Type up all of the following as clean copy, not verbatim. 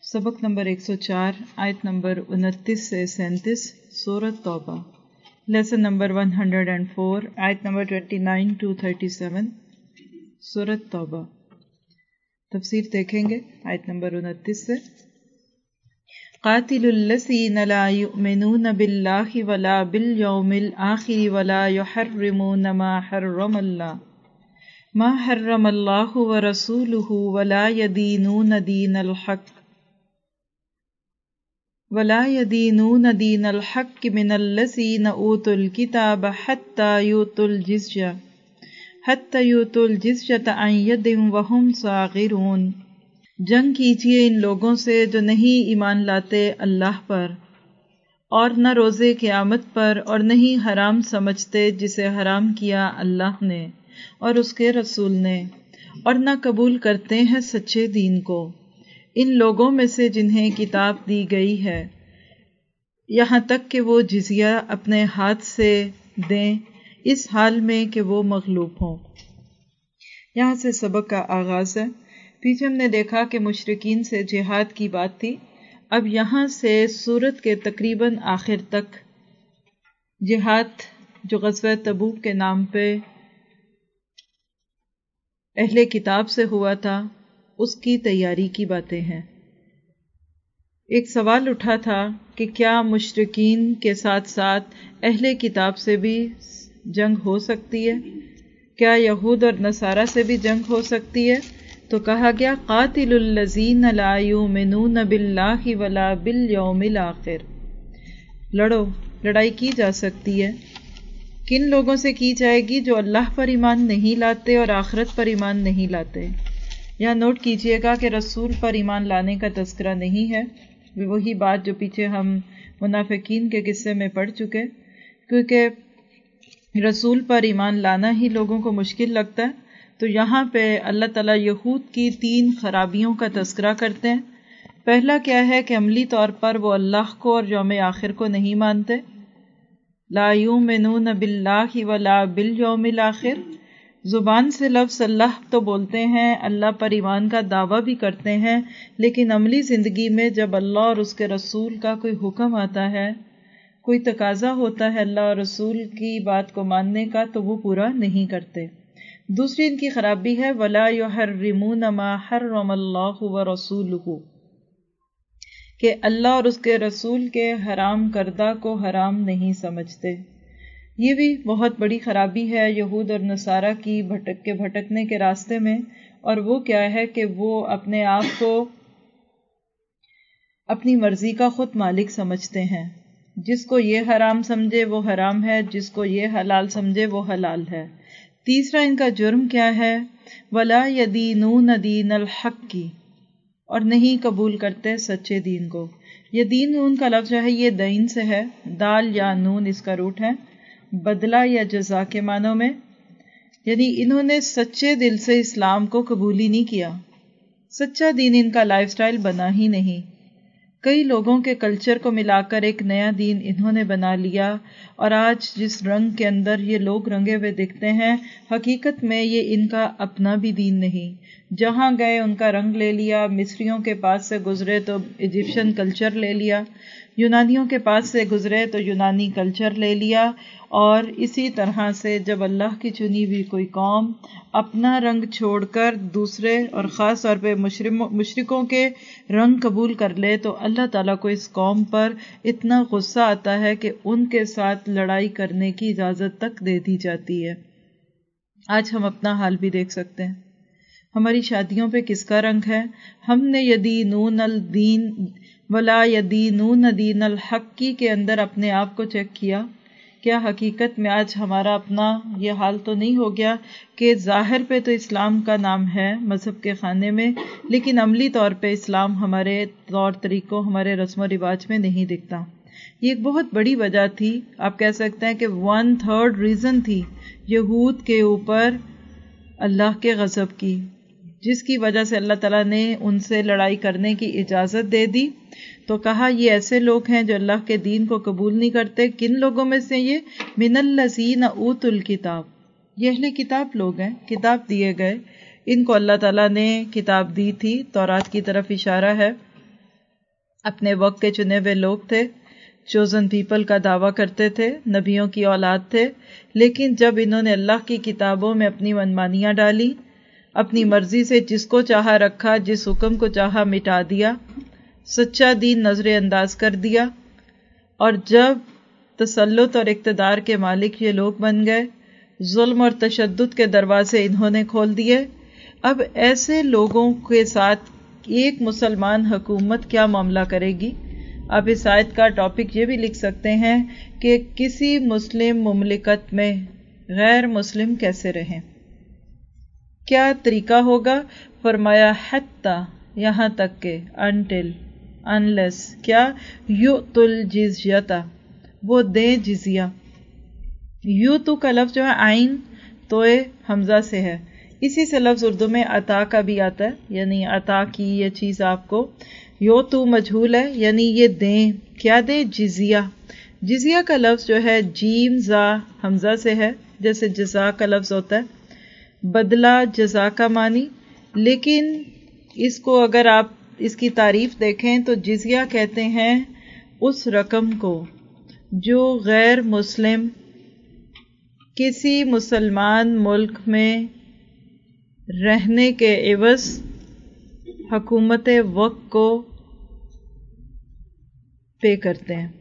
سبق نمبر 104 آیت نمبر 29 سے 37 سورۃ توبہ. لیسن نمبر 104 آیت نمبر 29 to 37 سورۃ توبہ. تفسیر دیکھیں گے آیت نمبر 29 سے. قاتل الذین لا یؤمنون باللہ ولا بالیوم الآخر ولا یحرمون ما حرم اللہ ورسولہ ولا یدینون دین الحق من الذین اوتوا الکتاب حتی یؤتوا الجزیۃ عن ید وہم صاغرون. جنگ کیجیے ان لوگوں سے جو نہیں ایمان لاتے اللہ پر اور نہ روزے قیامت پر اور نہیں حرام سمجھتے جسے حرام کیا اللہ نے اور اس کے رسول نے اور نہ قبول کرتے ہیں سچے دین کو ان لوگوں میں سے جنہیں کتاب دی گئی ہے یہاں تک کہ وہ جزیہ اپنے ہاتھ سے دیں اس حال میں کہ وہ مغلوب ہوں. یہاں سے سبق کا آغاز ہے. پیچھے ہم نے دیکھا کہ مشرکین سے جہاد کی بات تھی. اب یہاں سے سورت کے تقریباً آخر تک جہاد جو غزوہ تبوک کے نام پہ اہل کتاب سے ہوا تھا اس کی تیاری کی باتیں ہیں. ایک سوال اٹھا تھا کہ کیا مشرکین کے ساتھ ساتھ اہل کتاب سے بھی جنگ ہو سکتی ہے؟ کیا یہود اور نصارہ سے بھی جنگ ہو سکتی ہے؟ تو کہا گیا قاتل الذین لا یؤمنون باللہ ولا بالیوم الآخر. لڑائی کی جا سکتی ہے. کن لوگوں سے کی جائے گی؟ جو اللہ پر ایمان نہیں لاتے اور آخرت پر ایمان نہیں لاتے. یہاں نوٹ کیجئے گا کہ رسول پر ایمان لانے کا تذکرہ نہیں ہے. وہی بات جو پیچھے ہم منافقین کے قصے میں پڑھ چکے، کیونکہ رسول پر ایمان لانا ہی لوگوں کو مشکل لگتا ہے. تو یہاں پہ اللہ تعالیٰ یہود کی 3 خرابیوں کا تذکرہ کرتے ہیں. پہلا کیا ہے کہ عملی طور پر وہ اللہ کو اور یوم آخر کو نہیں مانتے. لا یؤمنون باللہ ولا بالیوم الآخر. زبان سے لفظ اللہ تو بولتے ہیں، اللہ پر ایمان کا دعویٰ بھی کرتے ہیں، لیکن عملی زندگی میں جب اللہ اور اس کے رسول کا کوئی حکم آتا ہے، کوئی تقاضا ہوتا ہے اللہ اور رسول کی بات کو ماننے کا، تو وہ پورا نہیں کرتے. دوسری ان کی خرابی ہے وَلَا يُحَرِّمُونَ مَا حَرَّمَ اللَّهُ وَرَسُولُهُ، کہ اللہ اور اس کے رسول کے حرام کردہ کو حرام نہیں سمجھتے. یہ بھی بہت بڑی خرابی ہے یہود اور نصارہ کی بھٹکنے کے راستے میں. اور وہ کیا ہے کہ وہ اپنے آپ کو اپنی مرضی کا خود مالک سمجھتے ہیں. جس کو یہ حرام سمجھے وہ حرام ہے، جس کو یہ حلال سمجھے وہ حلال ہے. تیسرا ان کا جرم کیا ہے؟ وَلَا يَدِينُونَ دِينَ الْحَقِّ، اور نہیں قبول کرتے سچے دین کو. یہ دین نون کا لفظ جو ہے یہ دین سے ہے، دال یا نون اس کا روٹ ہے، بدلہ یا جزا کے معنوں میں. یعنی انہوں نے سچے دل سے اسلام کو قبول ہی نہیں کیا. سچا دین ان کا لائف سٹائل بنا ہی نہیں. کئی لوگوں کے کلچر کو ملا کر ایک نیا دین انہوں نے بنا لیا، اور آج جس رنگ کے اندر یہ لوگ رنگے ہوئے دکھتے ہیں حقیقت میں یہ ان کا اپنا بھی دین نہیں. جہاں گئے ان کا رنگ لے لیا، مصریوں کے پاس سے گزرے تو ایجپشن کلچر لے لیا، یونانیوں کے پاس سے گزرے تو یونانی کلچر لے لیا. اور اسی طرح سے جب اللہ کی چنی ہوئی کوئی قوم اپنا رنگ چھوڑ کر دوسرے اور خاص طور پہ مشرکوں کے رنگ قبول کر لے تو اللہ تعالیٰ کو اس قوم پر اتنا غصہ آتا ہے کہ ان کے ساتھ لڑائی کرنے کی اجازت تک دے دی جاتی ہے. آج ہم اپنا حال بھی دیکھ سکتے ہیں. ہماری شادیوں پہ کس کا رنگ ہے؟ ہم نے یدینون الدین ولا یدینون دین الحق کے اندر اپنے آپ کو چیک کیا. کیا حقیقت میں آج ہمارا اپنا یہ حال تو نہیں ہو گیا کہ ظاہر پہ تو اسلام کا نام ہے مذہب کے خانے میں، لیکن عملی طور پہ اسلام ہمارے طور طریقوں، ہمارے رسم و رواج میں نہیں دکھتا. یہ ایک بہت بڑی وجہ تھی، آپ کہہ سکتے ہیں کہ 1/3 ریزن تھی یہود کے اوپر اللہ کے غضب کی، جس کی وجہ سے اللہ تعالیٰ نے ان سے لڑائی کرنے کی اجازت دے دی. تو کہا یہ ایسے لوگ ہیں جو اللہ کے دین کو قبول نہیں کرتے. کن لوگوں میں سے؟ یہ من الذین اوتوا الکتاب، یہ اہل کتاب لوگ ہیں، کتاب دیے گئے. ان کو اللہ تعالیٰ نے کتاب دی تھی، تورات کی طرف اشارہ ہے. اپنے وقت کے چنے ہوئے لوگ تھے، چوزن پیپل کا دعویٰ کرتے تھے، نبیوں کی اولاد تھے، لیکن جب انہوں نے اللہ کی کتابوں میں اپنی منمانیاں ڈالی، اپنی مرضی سے جس کو چاہا رکھا، جس حکم کو چاہا مٹا دیا، سچا دین نظر انداز کر دیا، اور جب تسلط اور اقتدار کے مالک یہ لوگ بن گئے، ظلم اور تشدد کے دروازے انہوں نے کھول دیے، اب ایسے لوگوں کے ساتھ ایک مسلمان حکومت کیا معاملہ کرے گی؟ آپ اس آیت کا ٹاپک یہ بھی لکھ سکتے ہیں کہ کسی مسلم مملکت میں غیر مسلم کیسے رہیں، کیا طریقہ ہوگا؟ فرمایا حتی، یہاں تک کہ انٹل، انلیس، کیا یؤت الجزیۃ، وہ دیں جزیہ۔ یوتو کا لفظ جو ہے عین توئے حمزہ سے ہے، اسی سے لفظ اردو میں عطا کا بھی آتا ہے، یعنی عطا کی یہ چیز آپ کو۔ یوتو مجہول ہے، یعنی یہ دیں، کیا دیں؟ جزیہ۔ جزیہ کا لفظ جو ہے جیم زا حمزہ سے ہے، جیسے جزا کا لفظ ہوتا ہے، بدلہ جزا کا معنی، لیکن اس کو اگر آپ اس کی تعریف دیکھیں تو جزیہ کہتے ہیں اس رقم کو جو غیر مسلم کسی مسلمان ملک میں رہنے کے عوض حکومت وقت کو پے کرتے ہیں۔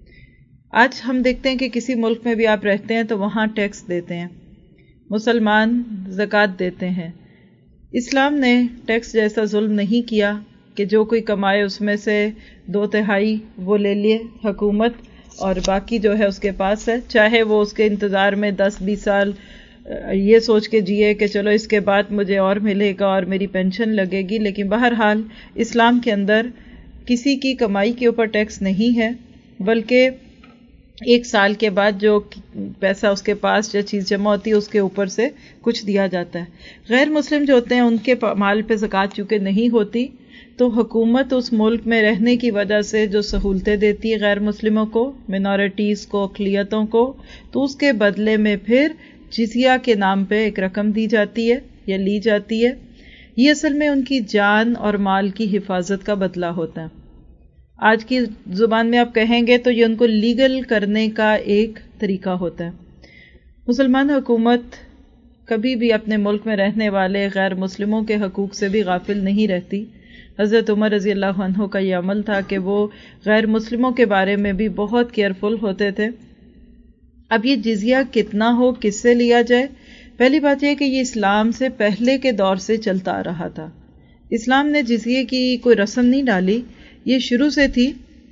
آج ہم دیکھتے ہیں کہ کسی ملک میں بھی آپ رہتے ہیں تو وہاں ٹیکس دیتے ہیں، مسلمان زکوٰۃ دیتے ہیں۔ اسلام نے ٹیکس جیسا ظلم نہیں کیا کہ جو کوئی کمائے اس میں سے 2/3 وہ لے لیے حکومت اور باقی جو ہے اس کے پاس ہے، چاہے وہ اس کے انتظار میں 10-20 سال یہ سوچ کے جیے کہ چلو اس کے بعد مجھے اور ملے گا اور میری پینشن لگے گی، لیکن بہرحال اسلام کے اندر کسی کی کمائی کے اوپر ٹیکس نہیں ہے، بلکہ 1 سال کے بعد جو پیسہ اس کے پاس جو چیز جمع ہوتی ہے اس کے اوپر سے کچھ دیا جاتا ہے۔ غیر مسلم جو ہوتے ہیں ان کے مال پہ زکوٰۃ چونکہ نہیں ہوتی، تو حکومت اس ملک میں رہنے کی وجہ سے جو سہولتیں دیتی ہے غیر مسلموں کو، منارٹیز کو، اقلیتوں کو، تو اس کے بدلے میں پھر جزیہ کے نام پہ ایک رقم دی جاتی ہے یا لی جاتی ہے۔ یہ اصل میں ان کی جان اور مال کی حفاظت کا بدلہ ہوتا ہے۔ آج کی زبان میں آپ کہیں گے تو یہ ان کو لیگل کرنے کا ایک طریقہ ہوتا ہے۔ مسلمان حکومت کبھی بھی اپنے ملک میں رہنے والے غیر مسلموں کے حقوق سے بھی غافل نہیں رہتی۔ حضرت عمر رضی اللہ عنہ کا یہ عمل تھا کہ وہ غیر مسلموں کے بارے میں بھی بہت کیئرفل ہوتے تھے۔ اب یہ جزیہ کتنا ہو، کس سے لیا جائے؟ پہلی بات یہ کہ یہ اسلام سے پہلے کے دور سے چلتا آ رہا تھا۔ اسلام نے جزیے کی کوئی رسم نہیں ڈالی، یہ شروع سے تھی۔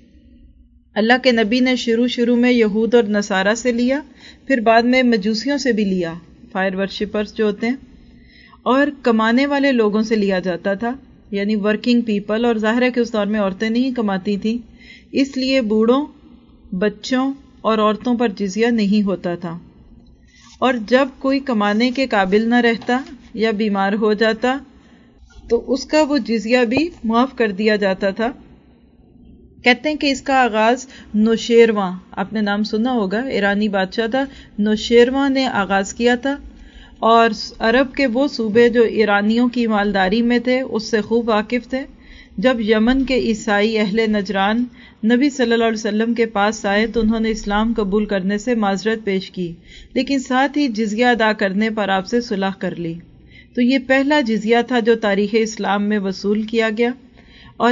اللہ کے نبی نے شروع میں یہود اور نصارہ سے لیا، پھر بعد میں مجوسیوں سے بھی لیا، فائر ورشپرز جو ہوتے ہیں، اور کمانے والے لوگوں سے لیا جاتا تھا، یعنی ورکنگ پیپل، اور ظاہر ہے کہ اس دور میں عورتیں نہیں کماتی تھیں، اس لیے بوڑھوں، بچوں اور عورتوں پر جزیہ نہیں ہوتا تھا۔ اور جب کوئی کمانے کے قابل نہ رہتا یا بیمار ہو جاتا تو اس کا وہ جزیہ بھی معاف کر دیا جاتا تھا۔ کہتے ہیں کہ اس کا آغاز نوشیروان، آپ نے نام سنا ہوگا، ایرانی بادشاہ تھا، نوشیروان نے آغاز کیا تھا، اور عرب کے وہ صوبے جو ایرانیوں کی مالداری میں تھے اس سے خوب واقف تھے۔ جب یمن کے عیسائی اہل نجران نبی صلی اللہ علیہ وسلم کے پاس آئے تو انہوں نے اسلام قبول کرنے سے معذرت پیش کی، لیکن ساتھ ہی جزیہ ادا کرنے پر آپ سے صلح کر لی۔ تو یہ پہلا جزیہ تھا جو تاریخ اسلام میں وصول کیا گیا، اور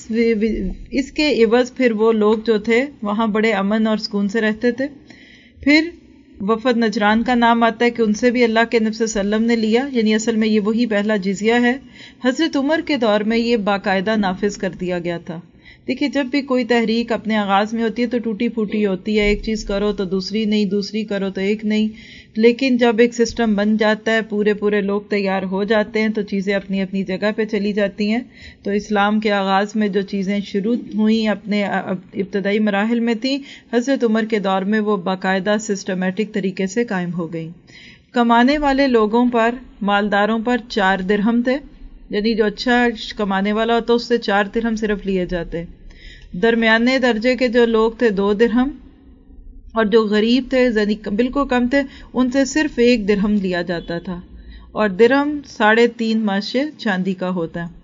اس کے عوض پھر وہ لوگ جو تھے وہاں بڑے امن اور سکون سے رہتے تھے۔ پھر وفد نجران کا نام آتا ہے کہ ان سے بھی اللہ کے نبی صلی اللہ علیہ وسلم نے لیا، یعنی اصل میں یہ وہی پہلا جزیہ ہے۔ حضرت عمر کے دور میں یہ باقاعدہ نافذ کر دیا گیا تھا۔ دیکھیے جب بھی کوئی تحریک اپنے آغاز میں ہوتی ہے تو ٹوٹی پھوٹی ہوتی ہے، ایک چیز کرو تو دوسری نہیں، دوسری کرو تو ایک نہیں، لیکن جب ایک سسٹم بن جاتا ہے، پورے لوگ تیار ہو جاتے ہیں تو چیزیں اپنی اپنی جگہ پہ چلی جاتی ہیں۔ تو اسلام کے آغاز میں جو چیزیں شروع ہوئیں اپنے ابتدائی مراحل میں تھیں، حضرت عمر کے دور میں وہ باقاعدہ سسٹمیٹک طریقے سے قائم ہو گئیں۔ کمانے والے لوگوں پر، مالداروں پر 4 درہم تھے، یعنی جو اچھا کمانے والا ہوتا اس سے 4 درہم صرف لیے جاتے۔ درمیانے درجے کے جو لوگ تھے 2 درہم، اور جو غریب تھے یعنی بالکل کم تھے ان سے صرف 1 درہم لیا جاتا تھا، اور درہم 3.5 ماشے چاندی کا ہوتا ہے۔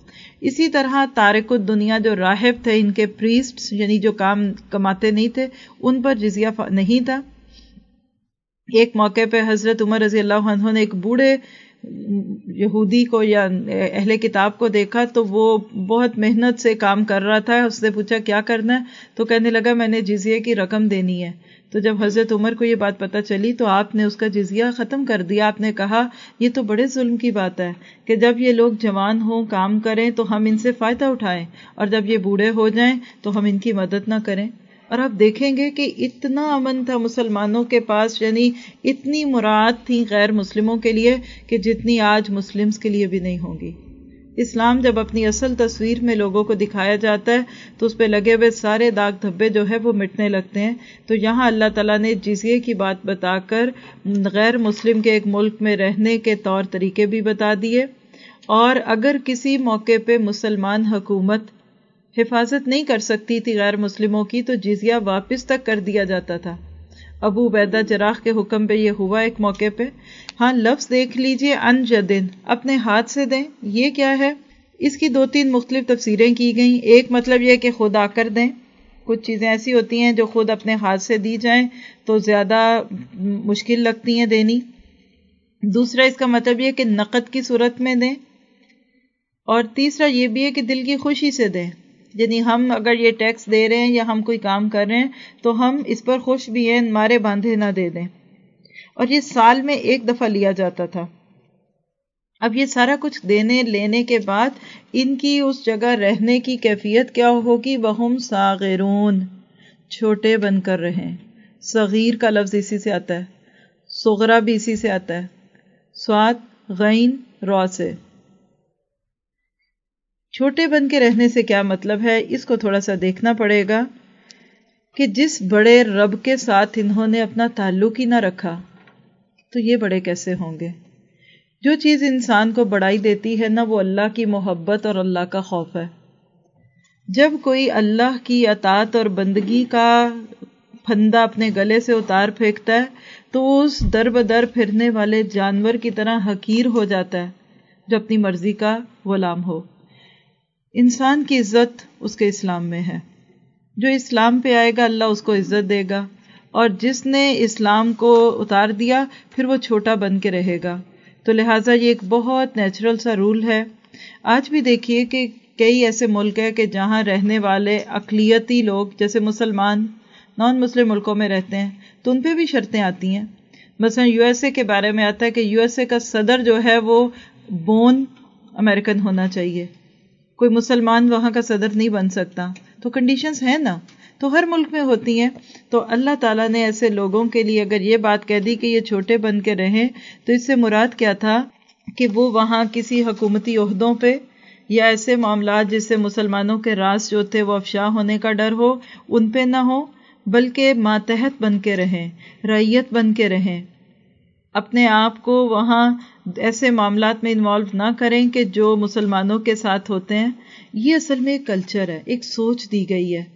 اسی طرح تارک الدنیا جو راہب تھے، ان کے پریسٹس یعنی جو کام کماتے نہیں تھے، ان پر جزیہ نہیں تھا۔ ایک موقع پہ حضرت عمر رضی اللہ عنہ نے ایک بوڑھے یہودی کو یا اہل کتاب کو دیکھا تو وہ بہت محنت سے کام کر رہا تھا۔ اس سے پوچھا کیا کرنا ہے، تو کہنے لگا میں نے جزیے کی رقم دینی ہے۔ تو جب حضرت عمر کو یہ بات پتہ چلی تو آپ نے اس کا جزیہ ختم کر دیا۔ آپ نے کہا یہ تو بڑے ظلم کی بات ہے کہ جب یہ لوگ جوان ہوں، کام کریں تو ہم ان سے فائدہ اٹھائیں، اور جب یہ بوڑھے ہو جائیں تو ہم ان کی مدد نہ کریں۔ اور آپ دیکھیں گے کہ اتنا امن تھا مسلمانوں کے پاس، یعنی اتنی مراعات تھی غیر مسلموں کے لیے کہ جتنی آج مسلمز کے لیے بھی نہیں ہوں گی۔ اسلام جب اپنی اصل تصویر میں لوگوں کو دکھایا جاتا ہے تو اس پہ لگے ہوئے سارے داغ دھبے جو ہے وہ مٹنے لگتے ہیں۔ تو یہاں اللہ تعالیٰ نے جزیے کی بات بتا کر غیر مسلم کے ایک ملک میں رہنے کے طور طریقے بھی بتا دیے، اور اگر کسی موقع پہ مسلمان حکومت حفاظت نہیں کر سکتی تھی غیر مسلموں کی تو جزیہ واپس تک کر دیا جاتا تھا۔ ابو عبیدہ جراح کے حکم پہ یہ ہوا ایک موقع پہ۔ ہاں لفظ دیکھ لیجئے، ان جدن، اپنے ہاتھ سے دیں، یہ کیا ہے؟ اس کی 2-3 مختلف تفسیریں کی گئیں۔ ایک مطلب یہ کہ خود آ کر دیں، کچھ چیزیں ایسی ہوتی ہیں جو خود اپنے ہاتھ سے دی جائیں تو زیادہ مشکل لگتی ہیں دینی۔ دوسرا اس کا مطلب یہ کہ نقد کی صورت میں دیں، اور تیسرا یہ بھی ہے کہ دل کی خوشی سے دیں، یعنی ہم اگر یہ ٹیکس دے رہے ہیں یا ہم کوئی کام کر رہے ہیں تو ہم اس پر خوش بھی ہیں، مارے باندھے نہ دے دیں۔ اور یہ سال میں ایک دفعہ لیا جاتا تھا۔ اب یہ سارا کچھ دینے لینے کے بعد ان کی اس جگہ رہنے کی کیفیت کیا ہوگی؟ وَهُمْ صَاغِرُونَ، چھوٹے بن کر رہیں۔ صغیر کا لفظ اسی سے آتا ہے، صغرا بھی اسی سے آتا ہے، صاد غین را سے۔ چھوٹے بن کے رہنے سے کیا مطلب ہے؟ اس کو تھوڑا سا دیکھنا پڑے گا کہ جس بڑے رب کے ساتھ انہوں نے اپنا تعلق ہی نہ رکھا تو یہ بڑے کیسے ہوں گے؟ جو چیز انسان کو بڑائی دیتی ہے نا، وہ اللہ کی محبت اور اللہ کا خوف ہے۔ جب کوئی اللہ کی اطاعت اور بندگی کا پھندا اپنے گلے سے اتار پھینکتا ہے تو اس در بدر پھرنے والے جانور کی طرح حقیر ہو جاتا ہے جو اپنی مرضی کا غلام ہو۔ انسان کی عزت اس کے اسلام میں ہے۔ جو اسلام پہ آئے گا اللہ اس کو عزت دے گا، اور جس نے اسلام کو اتار دیا پھر وہ چھوٹا بن کے رہے گا۔ تو لہٰذا یہ ایک بہت نیچرل سا رول ہے۔ آج بھی دیکھیے کہ کئی ایسے ملک ہیں کہ جہاں رہنے والے اقلیتی لوگ جیسے مسلمان نان مسلم ملکوں میں رہتے ہیں تو ان پہ بھی شرطیں آتی ہیں۔ مثلا یو ایس اے کے بارے میں آتا ہے کہ یو ایس اے کا صدر جو ہے وہ بون امریکن ہونا چاہیے، کوئی مسلمان وہاں کا صدر نہیں بن سکتا۔ تو کنڈیشنز ہیں نا، تو ہر ملک میں ہوتی ہیں۔ تو اللہ تعالیٰ نے ایسے لوگوں کے لیے اگر یہ بات کہہ دی کہ یہ چھوٹے بن کے رہیں تو اس سے مراد کیا تھا کہ وہ وہاں کسی حکومتی عہدوں پہ یا ایسے معاملات جس سے مسلمانوں کے راز جو تھے وہ افشا ہونے کا ڈر ہو ان پہ نہ ہو، بلکہ ماتحت بن کے رہیں، رعیت بن کے رہیں، اپنے آپ کو وہاں ایسے معاملات میں انوالو نہ کریں کہ جو مسلمانوں کے ساتھ ہوتے ہیں۔ یہ اصل میں ایک کلچر ہے، ایک سوچ دی گئی ہے۔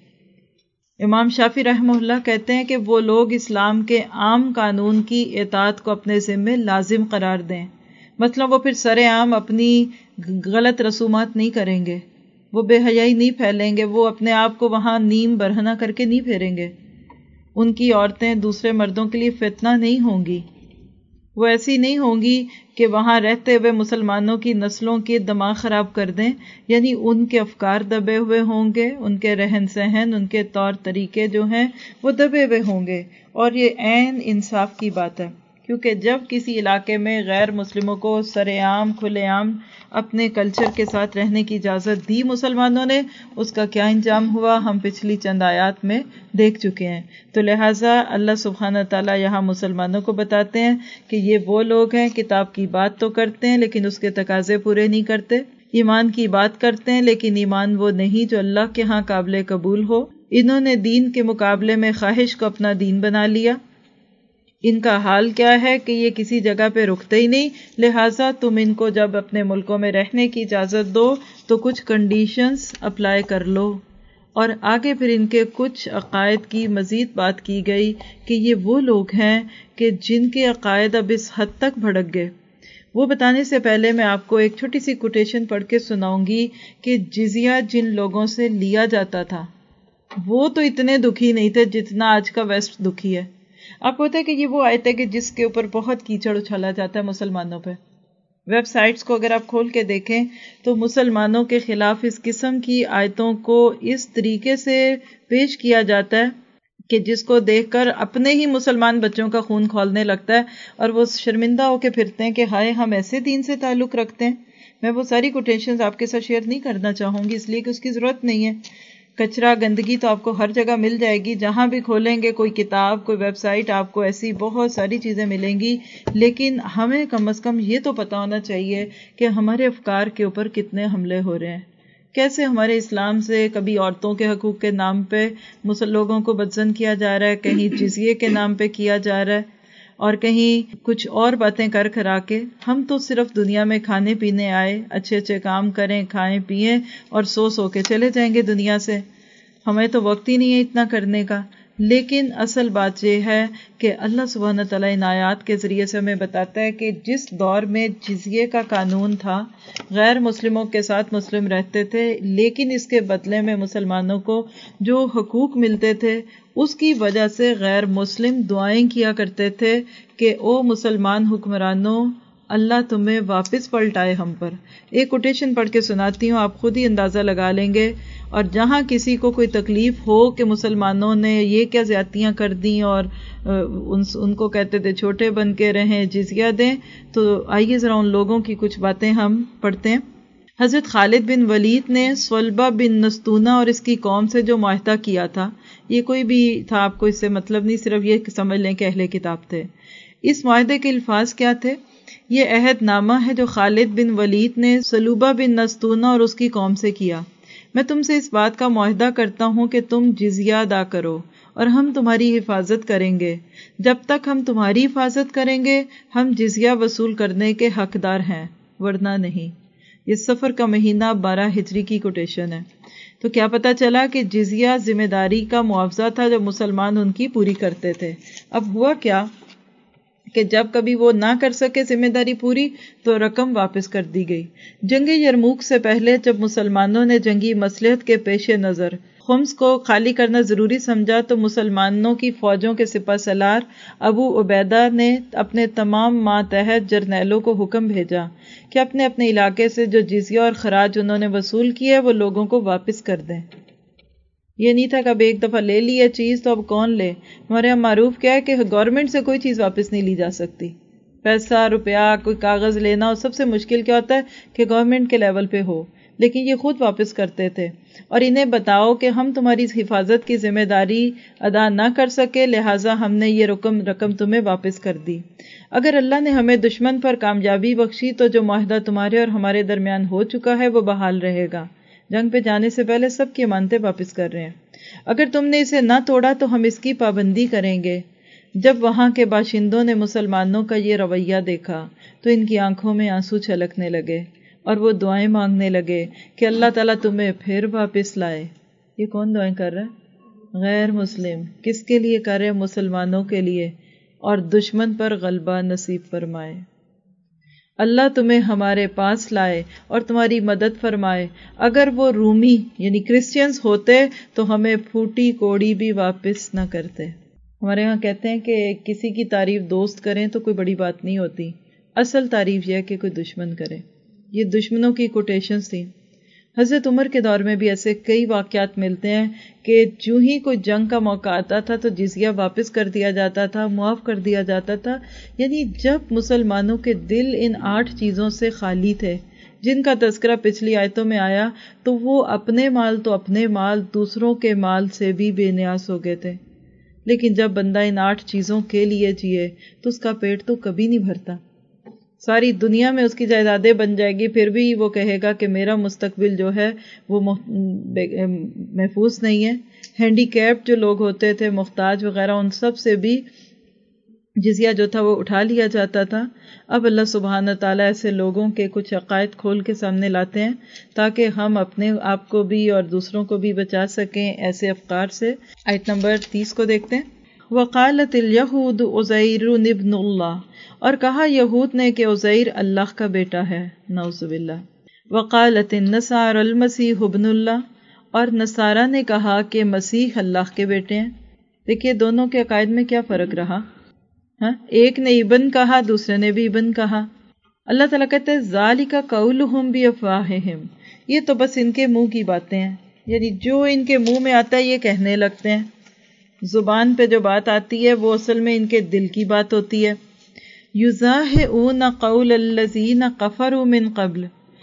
امام شافعی رحمہ اللہ کہتے ہیں کہ وہ لوگ اسلام کے عام قانون کی اطاعت کو اپنے ذمے لازم قرار دیں، مطلب وہ پھر سر عام اپنی غلط رسومات نہیں کریں گے، وہ بے حیائی نہیں پھیلیں گے، وہ اپنے آپ کو وہاں نیم برہنہ کر کے نہیں پھیریں گے، ان کی عورتیں دوسرے مردوں کے لیے فتنہ نہیں ہوں گی، وہ ایسی نہیں ہوں گی کہ وہاں رہتے ہوئے مسلمانوں کی نسلوں کے دماغ خراب کر دیں، یعنی ان کے افکار دبے ہوئے ہوں گے، ان کے رہن سہن، ان کے طور طریقے جو ہیں وہ دبے ہوئے ہوں گے۔ اور یہ عین انصاف کی بات ہے، کیونکہ جب کسی علاقے میں غیر مسلموں کو سر عام کھلے عام اپنے کلچر کے ساتھ رہنے کی اجازت دی مسلمانوں نے، اس کا کیا انجام ہوا ہم پچھلی چند آیات میں دیکھ چکے ہیں۔ تو لہٰذا اللہ سبحانہ تعالیٰ یہاں مسلمانوں کو بتاتے ہیں کہ یہ وہ لوگ ہیں کتاب کی بات تو کرتے ہیں لیکن اس کے تقاضے پورے نہیں کرتے، ایمان کی بات کرتے ہیں لیکن ایمان وہ نہیں جو اللہ کے ہاں قابل قبول ہو، انہوں نے دین کے مقابلے میں خواہش کو اپنا دین بنا لیا۔ ان کا حال کیا ہے کہ یہ کسی جگہ پہ رکتے ہی نہیں، لہٰذا تم ان کو جب اپنے ملکوں میں رہنے کی اجازت دو تو کچھ کنڈیشنز اپلائی کر لو۔ اور آگے پھر ان کے کچھ عقائد کی مزید بات کی گئی کہ یہ وہ لوگ ہیں کہ جن کے عقائد اب اس حد تک بھڑک گئے، وہ بتانے سے پہلے میں آپ کو ایک چھوٹی سی کوٹیشن پڑھ کے سناؤں گی کہ جزیہ جن لوگوں سے لیا جاتا تھا وہ تو اتنے دکھی نہیں تھے جتنا آج کا ویسٹ دکھی ہے. آپ کو پتا ہے کہ یہ وہ آیت ہے کہ جس کے اوپر بہت کیچڑ اچھالا جاتا ہے مسلمانوں پہ. ویب سائٹس کو اگر آپ کھول کے دیکھیں تو مسلمانوں کے خلاف اس قسم کی آیتوں کو اس طریقے سے پیش کیا جاتا ہے کہ جس کو دیکھ کر اپنے ہی مسلمان بچوں کا خون کھولنے لگتا ہے اور وہ شرمندہ ہو کے پھرتے ہیں کہ ہائے ہم ایسے دین سے تعلق رکھتے ہیں. میں وہ ساری کوٹیشنز آپ کے ساتھ شیئر نہیں کرنا چاہوں گی اس لیے کہ اس کی ضرورت نہیں ہے. کچرا گندگی تو آپ کو ہر جگہ مل جائے گی، جہاں بھی کھولیں گے کوئی کتاب کوئی ویب سائٹ آپ کو ایسی بہت ساری چیزیں ملیں گی. لیکن ہمیں کم از کم یہ تو پتا ہونا چاہیے کہ ہمارے افکار کے اوپر کتنے حملے ہو رہے ہیں، کیسے ہمارے اسلام سے کبھی عورتوں کے حقوق کے نام پہ لوگوں کو بدزن کیا جا رہا ہے، کہیں جزیے کے نام پہ کیا جا رہا ہے اور کہیں کچھ اور باتیں کر کرا کے. ہم تو صرف دنیا میں کھانے پینے آئے، اچھے اچھے کام کریں، کھائیں پیئیں اور سو کے چلے جائیں گے دنیا سے. ہمیں تو وقت ہی نہیں ہے اتنا کرنے کا. لیکن اصل بات یہ ہے کہ اللہ سبحانہ تعالیٰ ان آیات کے ذریعے سے ہمیں بتاتا ہے کہ جس دور میں جزیے کا قانون تھا، غیر مسلموں کے ساتھ مسلم رہتے تھے لیکن اس کے بدلے میں مسلمانوں کو جو حقوق ملتے تھے اس کی وجہ سے غیر مسلم دعائیں کیا کرتے تھے کہ او مسلمان حکمرانوں اللہ تمہیں واپس پلٹائے ہم پر. ایک کوٹیشن پڑھ کے سناتی ہوں، آپ خود ہی اندازہ لگا لیں گے. اور جہاں کسی کو کوئی تکلیف ہو کہ مسلمانوں نے یہ کیا زیادتیاں کر دیں اور ان کو کہتے تھے چھوٹے بن کے رہیں، جزیہ دیں، تو آئیے ذرا ان لوگوں کی کچھ باتیں ہم پڑھتے ہیں. حضرت خالد بن ولید نے صلبہ بن نستونہ اور اس کی قوم سے جو معاہدہ کیا تھا، یہ کوئی بھی تھا، آپ کو اس سے مطلب نہیں، صرف یہ سمجھ لیں کہ اہل کتاب تھے. اس معاہدے کے الفاظ کیا تھے؟ یہ عہد نامہ ہے جو خالد بن ولید نے صلبہ بن نستونہ اور اس کی قوم سے کیا. میں تم سے اس بات کا معاہدہ کرتا ہوں کہ تم جزیہ ادا کرو اور ہم تمہاری حفاظت کریں گے. جب تک ہم تمہاری حفاظت کریں گے ہم جزیہ وصول کرنے کے حقدار ہیں، ورنہ نہیں. یہ سفر کا مہینہ 12 ہجری کی کوٹیشن ہے. تو کیا پتا چلا کہ جزیہ ذمہ داری کا معاوضہ تھا جو مسلمان ان کی پوری کرتے تھے. اب ہوا کیا کہ جب کبھی وہ نہ کر سکے ذمہ داری پوری تو رقم واپس کر دی گئی. جنگ یرموک سے پہلے جب مسلمانوں نے جنگی مصلحت کے پیش نظر خمس کو خالی کرنا ضروری سمجھا تو مسلمانوں کی فوجوں کے سپہ سالار ابو عبیدہ نے اپنے تمام ماتحت جرنیلوں کو حکم بھیجا کہ اپنے اپنے علاقے سے جو جزیہ اور خراج انہوں نے وصول کیا وہ لوگوں کو واپس کر دیں. یہ نہیں تھا کہ اب ایک دفعہ لے لی ہے چیز تو اب کون لے. ہمارے یہاں معروف کیا ہے کہ گورنمنٹ سے کوئی چیز واپس نہیں لی جا سکتی. پیسہ روپیہ کوئی کاغذ لینا، اور سب سے مشکل کیا ہوتا ہے کہ گورنمنٹ کے لیول پہ ہو. لیکن یہ خود واپس کرتے تھے اور انہیں بتاؤ کہ ہم تمہاری حفاظت کی ذمہ داری ادا نہ کر سکے، لہٰذا ہم نے یہ رقم تمہیں واپس کر دی. اگر اللہ نے ہمیں دشمن پر کامیابی بخشی تو جو معاہدہ تمہارے اور ہمارے درمیان ہو چکا ہے وہ بحال رہے گا. جنگ پہ جانے سے پہلے سب کی امانتیں واپس کر رہے ہیں. اگر تم نے اسے نہ توڑا تو ہم اس کی پابندی کریں گے. جب وہاں کے باشندوں نے مسلمانوں کا یہ رویہ دیکھا تو ان کی آنکھوں میں آنسو چھلکنے لگے اور وہ دعائیں مانگنے لگے کہ اللہ تعالیٰ تمہیں پھر واپس لائے. یہ کون دعائیں کر رہا ہے؟ غیر مسلم. کس کے لیے کر رہے؟ مسلمانوں کے لیے. اور دشمن پر غلبہ نصیب فرمائے. اللہ تمہیں ہمارے پاس لائے اور تمہاری مدد فرمائے. اگر وہ رومی یعنی کرسچنز ہوتے تو ہمیں پھوٹی کوڑی بھی واپس نہ کرتے. ہمارے ہاں کہتے ہیں کہ کسی کی تعریف دوست کریں تو کوئی بڑی بات نہیں ہوتی، اصل تعریف یہ ہے کہ کوئی دشمن کرے. یہ دشمنوں کی کوٹیشنز تھیں. حضرت عمر کے دور میں بھی ایسے کئی واقعات ملتے ہیں کہ جو ہی کوئی جنگ کا موقع آتا تھا تو جزیہ واپس کر دیا جاتا تھا، معاف کر دیا جاتا تھا. یعنی جب مسلمانوں کے دل ان 8 چیزوں سے خالی تھے جن کا تذکرہ پچھلی آیتوں میں آیا، تو وہ اپنے مال دوسروں کے مال سے بھی بے نیاز ہو گئے تھے. لیکن جب بندہ ان 8 چیزوں کے لیے جیے تو اس کا پیٹ تو کبھی نہیں بھرتا. ساری دنیا میں اس کی جائیدادیں بن جائے گی پھر بھی وہ کہے گا کہ میرا مستقبل جو ہے وہ محفوظ نہیں ہے. ہینڈی کیپ جو لوگ ہوتے تھے، محتاج وغیرہ، ان سب سے بھی جزیہ جو تھا وہ اٹھا لیا جاتا تھا. اب اللہ سبحانہ تعالیٰ ایسے لوگوں کے کچھ عقائد کھول کے سامنے لاتے ہیں تاکہ ہم اپنے آپ کو بھی اور دوسروں کو بھی بچا سکیں ایسے افکار سے. آیت نمبر 30 کو دیکھتے ہیں. وقالت الیہود عزیر ابن اللہ، اور کہا یہود نے کہ عزیر اللہ کا بیٹا ہے، نعوذ باللہ۔ وقالت النصارى المسیح ابن اللہ، اور نصارہ نے کہا کہ مسیح اللہ کے بیٹے ہیں۔ دیکھیے دونوں کے عقائد میں کیا فرق رہا، ایک نے ابن کہا، دوسرے نے بھی ابن کہا۔ اللہ تعالیٰ کہتے ہیں ذالک قولہم بافواہہم، یہ تو بس ان کے منہ کی باتیں ہیں، یعنی جو ان کے منہ میں آتا ہے یہ کہنے لگتے ہیں۔ زبان پہ جو بات آتی ہے وہ اصل میں ان کے دل کی بات ہوتی ہے۔ یضاہئون قول الذین کفروا من قبل،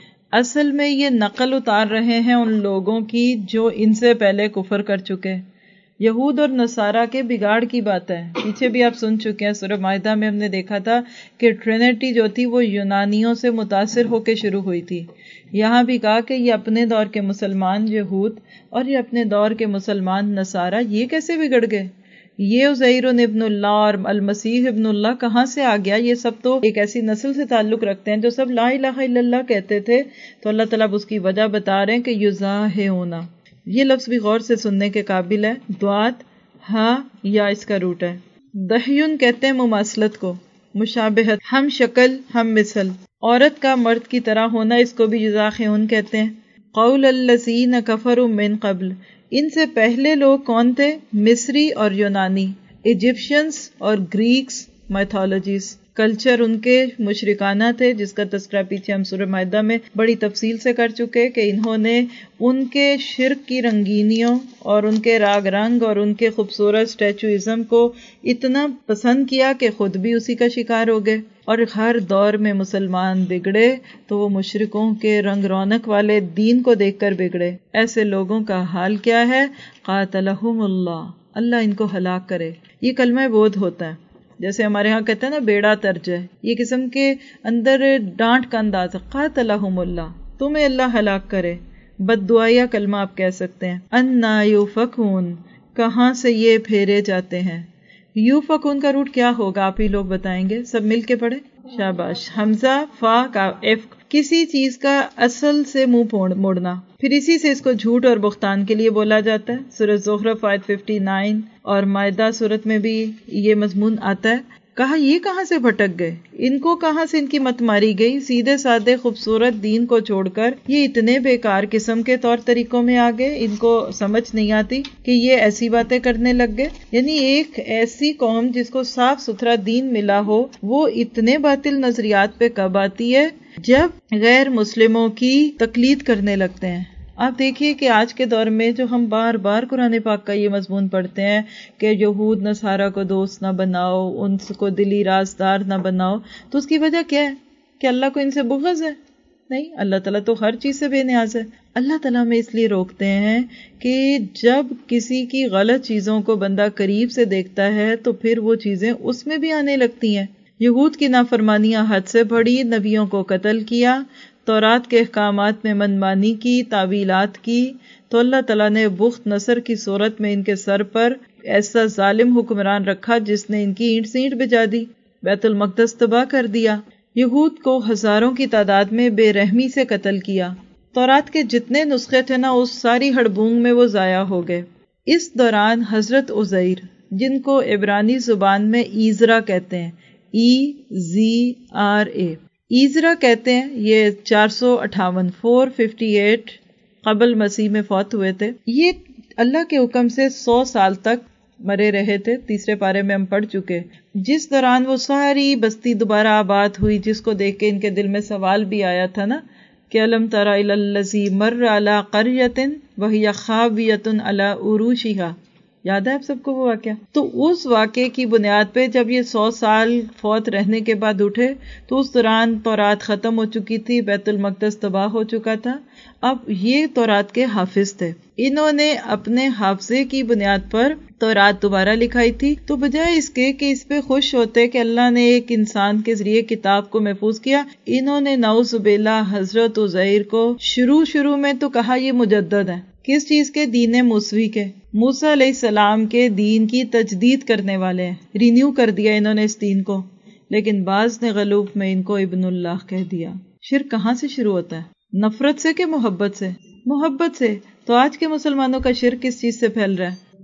اصل میں یہ نقل اتار رہے ہیں ان لوگوں کی جو ان سے پہلے کفر کر چکے۔ یہود اور نصارہ کے بگاڑ کی بات ہے، پیچھے بھی آپ سن چکے ہیں، سورہ مائدہ میں ہم نے دیکھا تھا کہ ٹرینٹی جو تھی وہ یونانیوں سے متاثر ہو کے شروع ہوئی تھی۔ یہاں بھی کہا کہ یہ اپنے دور کے مسلمان یہود اور یہ اپنے دور کے مسلمان نصارہ یہ کیسے بگڑ گئے، یہ عزیر ابن اللہ اور المسیح ابن اللہ کہاں سے آ گیا، یہ سب تو ایک ایسی نسل سے تعلق رکھتے ہیں جو سب لا الہ الا اللہ کہتے تھے۔ تو اللہ تعالیٰ اس کی وجہ بتا رہے ہیں کہ یضاہئون، یہ لفظ بھی غور سے سننے کے قابل ہے، دوات ہا یا اس کا روٹ ہے۔ دہیون کہتے ہیں مماثلت کو، مشابہت، ہم شکل ہم مثل، عورت کا مرد کی طرح ہونا، اس کو بھی یضاہئون کہتے ہیں۔ قول الذین کفروا من قبل، ان سے پہلے لوگ کون تھے؟ مصری اور یونانی، ایجپشنز اور گریکس، میتھولوجیز، کلچر ان کے مشرکانہ تھے، جس کا تذکرہ پیچھے ہم سورہ مائدہ میں بڑی تفصیل سے کر چکے کہ انہوں نے ان کے شرک کی رنگینیوں اور ان کے راگ رنگ اور ان کے خوبصورت اسٹیچوئزم کو اتنا پسند کیا کہ خود بھی اسی کا شکار ہو گئے، اور ہر دور میں مسلمان بگڑے تو وہ مشرکوں کے رنگ رونق والے دین کو دیکھ کر بگڑے۔ ایسے لوگوں کا حال کیا ہے؟ قاتلہم اللہ، اللہ ان کو ہلاک کرے۔ یہ کلمہ بودھ ہوتا ہے، جیسے ہمارے ہاں کہتے ہیں نا بیڑا ترج ہے، یہ قسم کے اندر ڈانٹ کا انداز ہے۔ قاتلہم اللہ، تمہیں اللہ ہلاک کرے، بد دعائیہ کلمہ آپ کہہ سکتے ہیں۔ انا یوفکون، کہاں سے یہ پھیرے جاتے ہیں۔ یوفکون کا روٹ کیا ہوگا آپ ہی لوگ بتائیں گے، سب مل کے پڑھیں، شاباش۔ حمزہ فا کا ایف، کسی چیز کا اصل سے منہ موڑنا، پھر اسی سے اس کو جھوٹ اور بہتان کے لیے بولا جاتا ہے۔ سورہ زخرف آیت 59 اور مائدہ سورت میں بھی یہ مضمون آتا ہے۔ کہا یہ کہاں سے بھٹک گئے، ان کو کہاں سے ان کی مت ماری گئی، سیدھے سادے خوبصورت دین کو چھوڑ کر یہ اتنے بیکار قسم کے طور طریقوں میں آ گئے، ان کو سمجھ نہیں آتی کہ یہ ایسی باتیں کرنے لگ گئے۔ یعنی ایک ایسی قوم جس کو صاف ستھرا دین ملا ہو وہ اتنے باطل نظریات پہ کب آتی ہے؟ جب غیر مسلموں کی تقلید کرنے لگتے ہیں۔ آپ دیکھیے کہ آج کے دور میں جو ہم بار بار قرآن پاک کا یہ مضمون پڑھتے ہیں کہ یہود نصارہ کو دوست نہ بناؤ، ان کو دلی رازدار نہ بناؤ، تو اس کی وجہ کیا ہے؟ کہ اللہ کو ان سے بغض ہے؟ نہیں، اللہ تعالیٰ تو ہر چیز سے بے نیاز ہے۔ اللہ تعالیٰ میں اس لیے روکتے ہیں کہ جب کسی کی غلط چیزوں کو بندہ قریب سے دیکھتا ہے تو پھر وہ چیزیں اس میں بھی آنے لگتی ہیں۔ یہود کی نافرمانیاں حد سے بڑھی، نبیوں کو قتل کیا، تورات کے احکامات میں منمانی کی، تعویلات کی، تو اللہ تعالیٰ نے بخت نصر کی صورت میں ان کے سر پر ایسا ظالم حکمران رکھا جس نے ان کی اینٹ سے اینٹ بجا دی، بیت المقدس تباہ کر دیا، یہود کو ہزاروں کی تعداد میں بے رحمی سے قتل کیا۔ تورات کے جتنے نسخے تھے نا اس ساری ہڑبونگ میں وہ ضائع ہو گئے۔ اس دوران حضرت عزیر، جن کو عبرانی زبان میں ایزرا کہتے ہیں، EZRA، ایزرا کہتے ہیں، یہ 458 قبل مسیح میں فوت ہوئے تھے۔ یہ اللہ کے حکم سے 100 سال تک مرے رہے تھے، تیسرے پارے میں ہم پڑھ چکے، جس دوران وہ ساری بستی دوبارہ آباد ہوئی، جس کو دیکھ کے ان کے دل میں سوال بھی آیا تھا نا کہ الم تر الی الذی مر علی قریۃ وہی خاویۃ علی عروشہا، یاد ہے آپ سب کو وہ واقعہ؟ تو اس واقعے کی بنیاد پہ جب یہ 100 سال فوت رہنے کے بعد اٹھے تو اس دوران تورات ختم ہو چکی تھی، بیت المقدس تباہ ہو چکا تھا۔ اب یہ تورات کے حافظ تھے، انہوں نے اپنے حافظے کی بنیاد پر تورات دوبارہ لکھائی تھی، تو بجائے اس کے کہ اس پہ خوش ہوتے کہ اللہ نے ایک انسان کے ذریعے کتاب کو محفوظ کیا، انہوں نے نعوذ باللہ حضرت عزیر کو شروع میں تو کہا یہ مجدد ہے، کس چیز کے؟ دین موسوی کے، موسیٰ علیہ السلام کے دین کی تجدید کرنے والے ہیں، رینیو کر دیا انہوں نے اس دین کو، لیکن بعض نے غلوف میں ان کو ابن اللہ کہہ دیا۔ شرک کہاں سے شروع ہوتا ہے؟ نفرت سے کہ محبت سے؟ محبت سے۔ تو آج کے مسلمانوں کا شرک کس چیز سے پھیل رہا ہے؟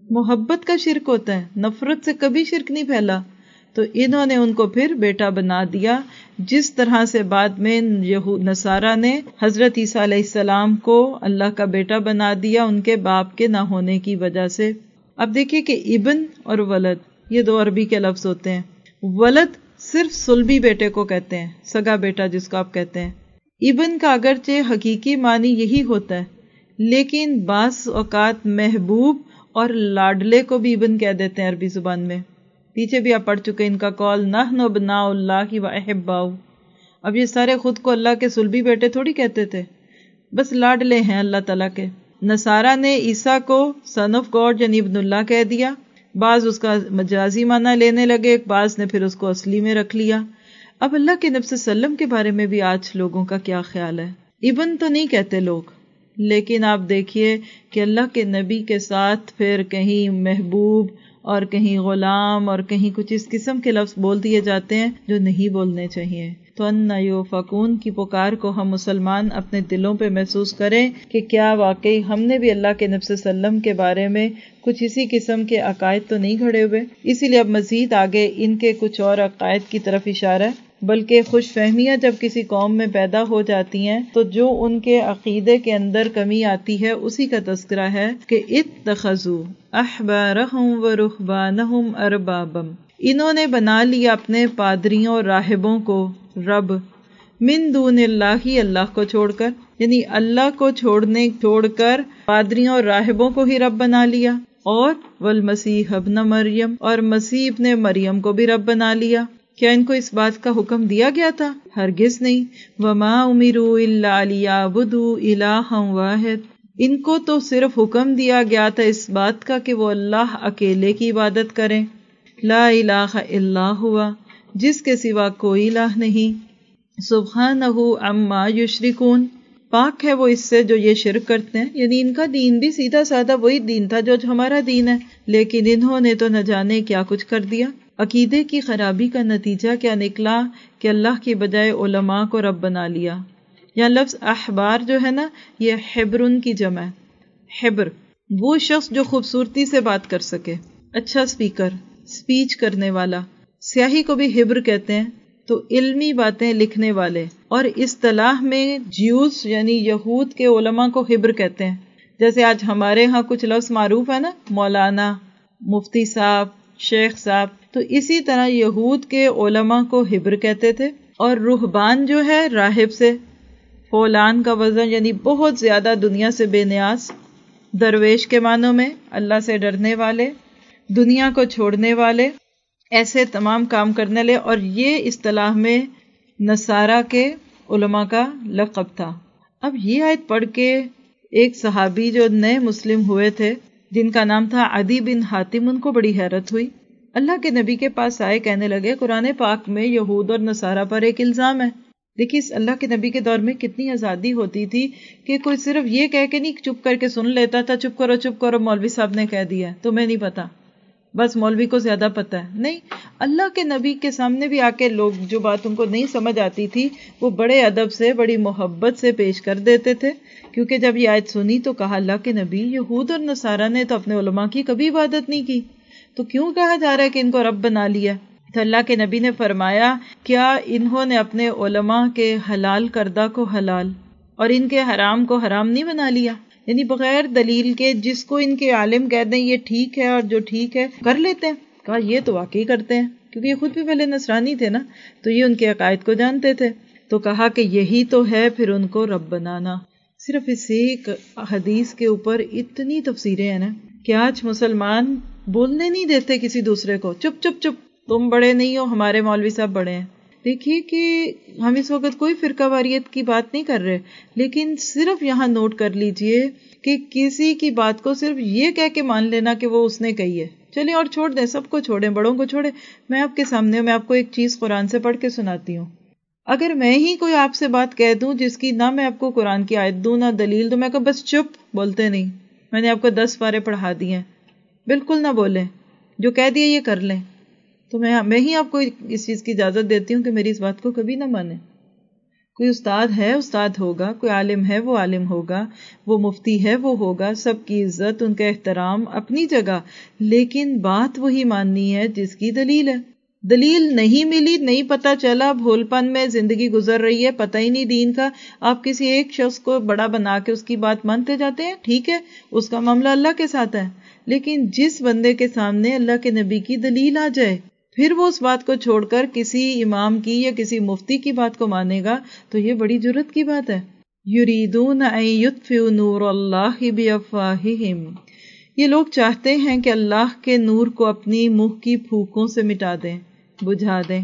محبت کا شرک ہوتا ہے، نفرت سے کبھی شرک نہیں پھیلا. تو انہوں نے ان کو پھر بیٹا بنا دیا، جس طرح سے بعد میں نصارہ نے حضرت عیسیٰ علیہ السلام کو اللہ کا بیٹا بنا دیا ان کے باپ کے نہ ہونے کی وجہ سے. اب دیکھیے کہ ابن اور ولد یہ دو عربی کے لفظ ہوتے ہیں. ولد صرف صلبی بیٹے کو کہتے ہیں، سگا بیٹا جس کو آپ کہتے ہیں. ابن کا اگرچہ حقیقی معنی یہی ہوتا ہے، لیکن بعض اوقات محبوب اور لاڈلے کو بھی ابن کہہ دیتے ہیں عربی زبان میں. پیچھے بھی آپ پڑھ چکے ان کا قول نحن ابناء اللہ و احباؤ. اب یہ سارے خود کو اللہ کے صلبی بیٹے تھوڑی کہتے تھے، بس لاڈلے ہیں اللہ تعالیٰ کے. نصارہ نے عیسیٰ کو سن آف گاڈ یعنی ابن اللہ کہہ دیا. بعض اس کا مجازی معنی لینے لگے، بعض نے پھر اس کو اصلی میں رکھ لیا. اب اللہ کے نبی صلی اللہ علیہ وسلم کے بارے میں بھی آج لوگوں کا کیا خیال ہے؟ ابن تو نہیں کہتے لوگ، لیکن آپ دیکھیے کہ اللہ کے نبی کے ساتھ پھر کہیں محبوب اور کہیں غلام اور کہیں کچھ اس قسم کے لفظ بول دیے جاتے ہیں جو نہیں بولنے چاہیے. تو ان یوفکون کی پکار کو ہم مسلمان اپنے دلوں پہ محسوس کریں کہ کیا واقعی ہم نے بھی اللہ کے نبی صلی اللہ علیہ وسلم کے بارے میں کچھ اسی قسم کے عقائد تو نہیں گھڑے ہوئے. اسی لیے اب مزید آگے ان کے کچھ اور عقائد کی طرف اشارہ ہے، بلکہ خوش فہمیاں جب کسی قوم میں پیدا ہو جاتی ہیں تو جو ان کے عقیدے کے اندر کمی آتی ہے اسی کا تذکرہ ہے کہ اتخذوا احبارهم ورهبانهم اربابا، انہوں نے بنا لیا اپنے پادریوں اور راہبوں کو رب، من دون اللہ، اللہ کو چھوڑ کر، یعنی اللہ کو چھوڑ کر پادریوں اور راہبوں کو ہی رب بنا لیا. اور والمسیح ابن مریم، اور مسیح ابن مریم کو بھی رب بنا لیا. کیا ان کو اس بات کا حکم دیا گیا تھا؟ ہرگز نہیں. وما امروا الا لیعبدوا الہا واحد، ان کو تو صرف حکم دیا گیا تھا اس بات کا کہ وہ اللہ اکیلے کی عبادت کریں. لا الہ الا ہوا، جس کے سوا کوئی الہ نہیں. سبحانہ عما یشرکون، پاک ہے وہ اس سے جو یہ شرک کرتے ہیں. یعنی ان کا دین بھی سیدھا سادہ وہی دین تھا جو ہمارا دین ہے، لیکن انہوں نے تو نہ جانے کیا کچھ کر دیا. عقیدے کی خرابی کا نتیجہ کیا نکلا کہ اللہ کی بجائے علماء کو رب بنا لیا. یہاں لفظ احبار جو ہے نا، یہ حبرن کی جمع ہے. حبر وہ شخص جو خوبصورتی سے بات کر سکے، اچھا سپیکر، سپیچ کرنے والا. سیاہی کو بھی حبر کہتے ہیں، تو علمی باتیں لکھنے والے. اور اصطلاح میں جیوز یعنی یہود کے علماء کو حبر کہتے ہیں. جیسے آج ہمارے ہاں کچھ لفظ معروف ہے نا، مولانا، مفتی صاحب، شیخ صاحب، تو اسی طرح یہود کے علماء کو حبر کہتے تھے. اور رہبان جو ہے راہب سے، فولان کا وزن یعنی بہت زیادہ دنیا سے بے نیاز. درویش کے معنوں میں اللہ سے ڈرنے والے، دنیا کو چھوڑنے والے، ایسے تمام کام کرنے والے. اور یہ اصطلاح میں نصارہ کے علماء کا لقب تھا. اب یہ آیت پڑھ کے ایک صحابی جو نئے مسلم ہوئے تھے جن کا نام تھا عدی بن حاتم، ان کو بڑی حیرت ہوئی. اللہ کے نبی کے پاس آئے، کہنے لگے قرآن پاک میں یہود اور نصارہ پر ایک الزام ہے. دیکھیے اللہ کے نبی کے دور میں کتنی آزادی ہوتی تھی کہ کوئی صرف یہ کہہ کے نہیں چپ کر کے سن لیتا تھا، چپ کرو مولوی صاحب نے کہہ دیا تمہیں نہیں پتا، بس مولوی کو زیادہ پتا ہے. نہیں، اللہ کے نبی کے سامنے بھی آ کے لوگ جو بات ان کو نہیں سمجھ آتی تھی وہ بڑے ادب سے، بڑی محبت سے پیش کر دیتے تھے. کیونکہ جب یہ آیت سنی تو کہا اللہ کے نبی یہود اور نصارہ نے تو اپنے علماء کی کبھی عبادت نہیں کی، تو کیوں کہا جا رہا ہے کہ ان کو رب بنا لیا؟ تو اللہ کے نبی نے فرمایا کیا انہوں نے اپنے علماء کے حلال کردہ کو حلال اور ان کے حرام کو حرام نہیں بنا لیا؟ یعنی بغیر دلیل کے جس کو ان کے عالم کہہ دیں یہ ٹھیک ہے اور جو ٹھیک ہے کر لیتے ہیں. کہا یہ تو واقعی کرتے ہیں، کیونکہ یہ خود بھی پہلے نصرانی تھے نا، تو یہ ان کے عقائد کو جانتے تھے. تو کہا کہ یہی تو ہے پھر ان کو رب بنانا. صرف اس ایک حدیث کے اوپر اتنی تفسیریں ہیں نا کہ آج مسلمان بولنے نہیں دیتے کسی دوسرے کو، چپ چپ چپ، تم بڑے نہیں ہو، ہمارے مولوی صاحب بڑے ہیں. دیکھیے کہ ہم اس وقت کوئی فرقہ واریت کی بات نہیں کر رہے، لیکن صرف یہاں نوٹ کر لیجئے کہ کسی کی بات کو صرف یہ کہہ کے مان لینا کہ وہ اس نے کہی ہے، چلیں اور چھوڑ دیں، سب کو چھوڑیں، بڑوں کو چھوڑیں. میں آپ کے سامنے میں آپ کو ایک چیز قرآن سے پڑھ کے سناتی ہوں. اگر میں ہی کوئی آپ سے بات کہہ دوں جس کی نہ میں آپ کو قرآن کی آیت دوں نہ دلیل دوں، میں کہوں بس چپ، بولتے نہیں، میں نے آپ کو 10 پارے پڑھا دیے ہیں، بالکل نہ بولیں، جو کہہ دیا یہ کر لیں، تو میں ہی آپ کو اس چیز کی اجازت دیتی ہوں کہ میری اس بات کو کبھی نہ مانیں. کوئی استاد ہے استاد ہوگا، کوئی عالم ہے وہ عالم ہوگا، وہ مفتی ہے وہ ہوگا، سب کی عزت، ان کا احترام اپنی جگہ، لیکن بات وہی ماننی ہے جس کی دلیل ہے۔ دلیل نہیں ملی، نہیں پتا چلا، بھول پن میں زندگی گزر رہی ہے، پتہ ہی نہیں دین کا، آپ کسی ایک شخص کو بڑا بنا کے اس کی بات مانتے جاتے ہیں، ٹھیک ہے اس کا معاملہ اللہ کے ساتھ ہے، لیکن جس بندے کے سامنے اللہ کے نبی کی دلیل آ جائے پھر وہ اس بات کو چھوڑ کر کسی امام کی یا کسی مفتی کی بات کو مانے گا تو یہ بڑی جرت کی بات ہے۔ یریدون ان یطفئوا نور اللہ بافواہہم، یہ لوگ چاہتے ہیں کہ اللہ کے نور کو اپنی منہ کی پھوکوں سے مٹا دیں، بجھا دیں۔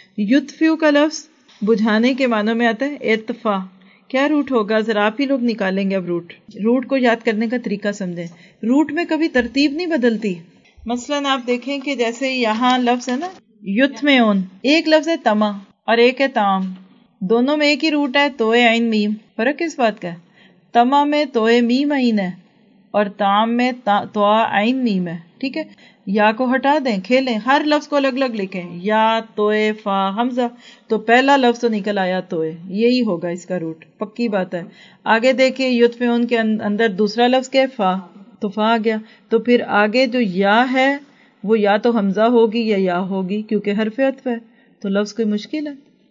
یطفئ کا لفظ بجھانے کے معنوں میں آتا ہے ارتفاع۔ کیا روٹ ہوگا؟ ذرا آپ ہی لوگ نکالیں گے اب روٹ کو یاد کرنے کا طریقہ سمجھیں۔ روٹ میں کبھی ترتیب نہیں بدلتی۔ مثلاً آپ دیکھیں کہ جیسے یہاں لفظ ہے نا یتمعون، ایک لفظ ہے تما اور ایک ہے تام، دونوں میں ایک ہی روٹ ہے، توئے عین میم۔ فرق کس بات کا ہے؟ تما میں توئے میم عین ہے اور تام میں توا عین میم ہے، ٹھیک ہے۔ یا کو ہٹا دیں، کھیلیں، ہر لفظ کو الگ الگ لکھیں، یا توئے فا حمزہ، تو پہلا لفظ تو نکل آیا توئے، یہی ہوگا اس کا روٹ، پکی بات ہے۔ آگے دیکھیں یتمعون کے اندر دوسرا لفظ کیا ہے؟ فا، تو فا آ گیا، تو پھر آگے جو یا ہے وہ یا تو حمزہ ہوگی یا ہوگی کیونکہ حرف عطف ہے، تو لفظ کوئی مشکل ہے۔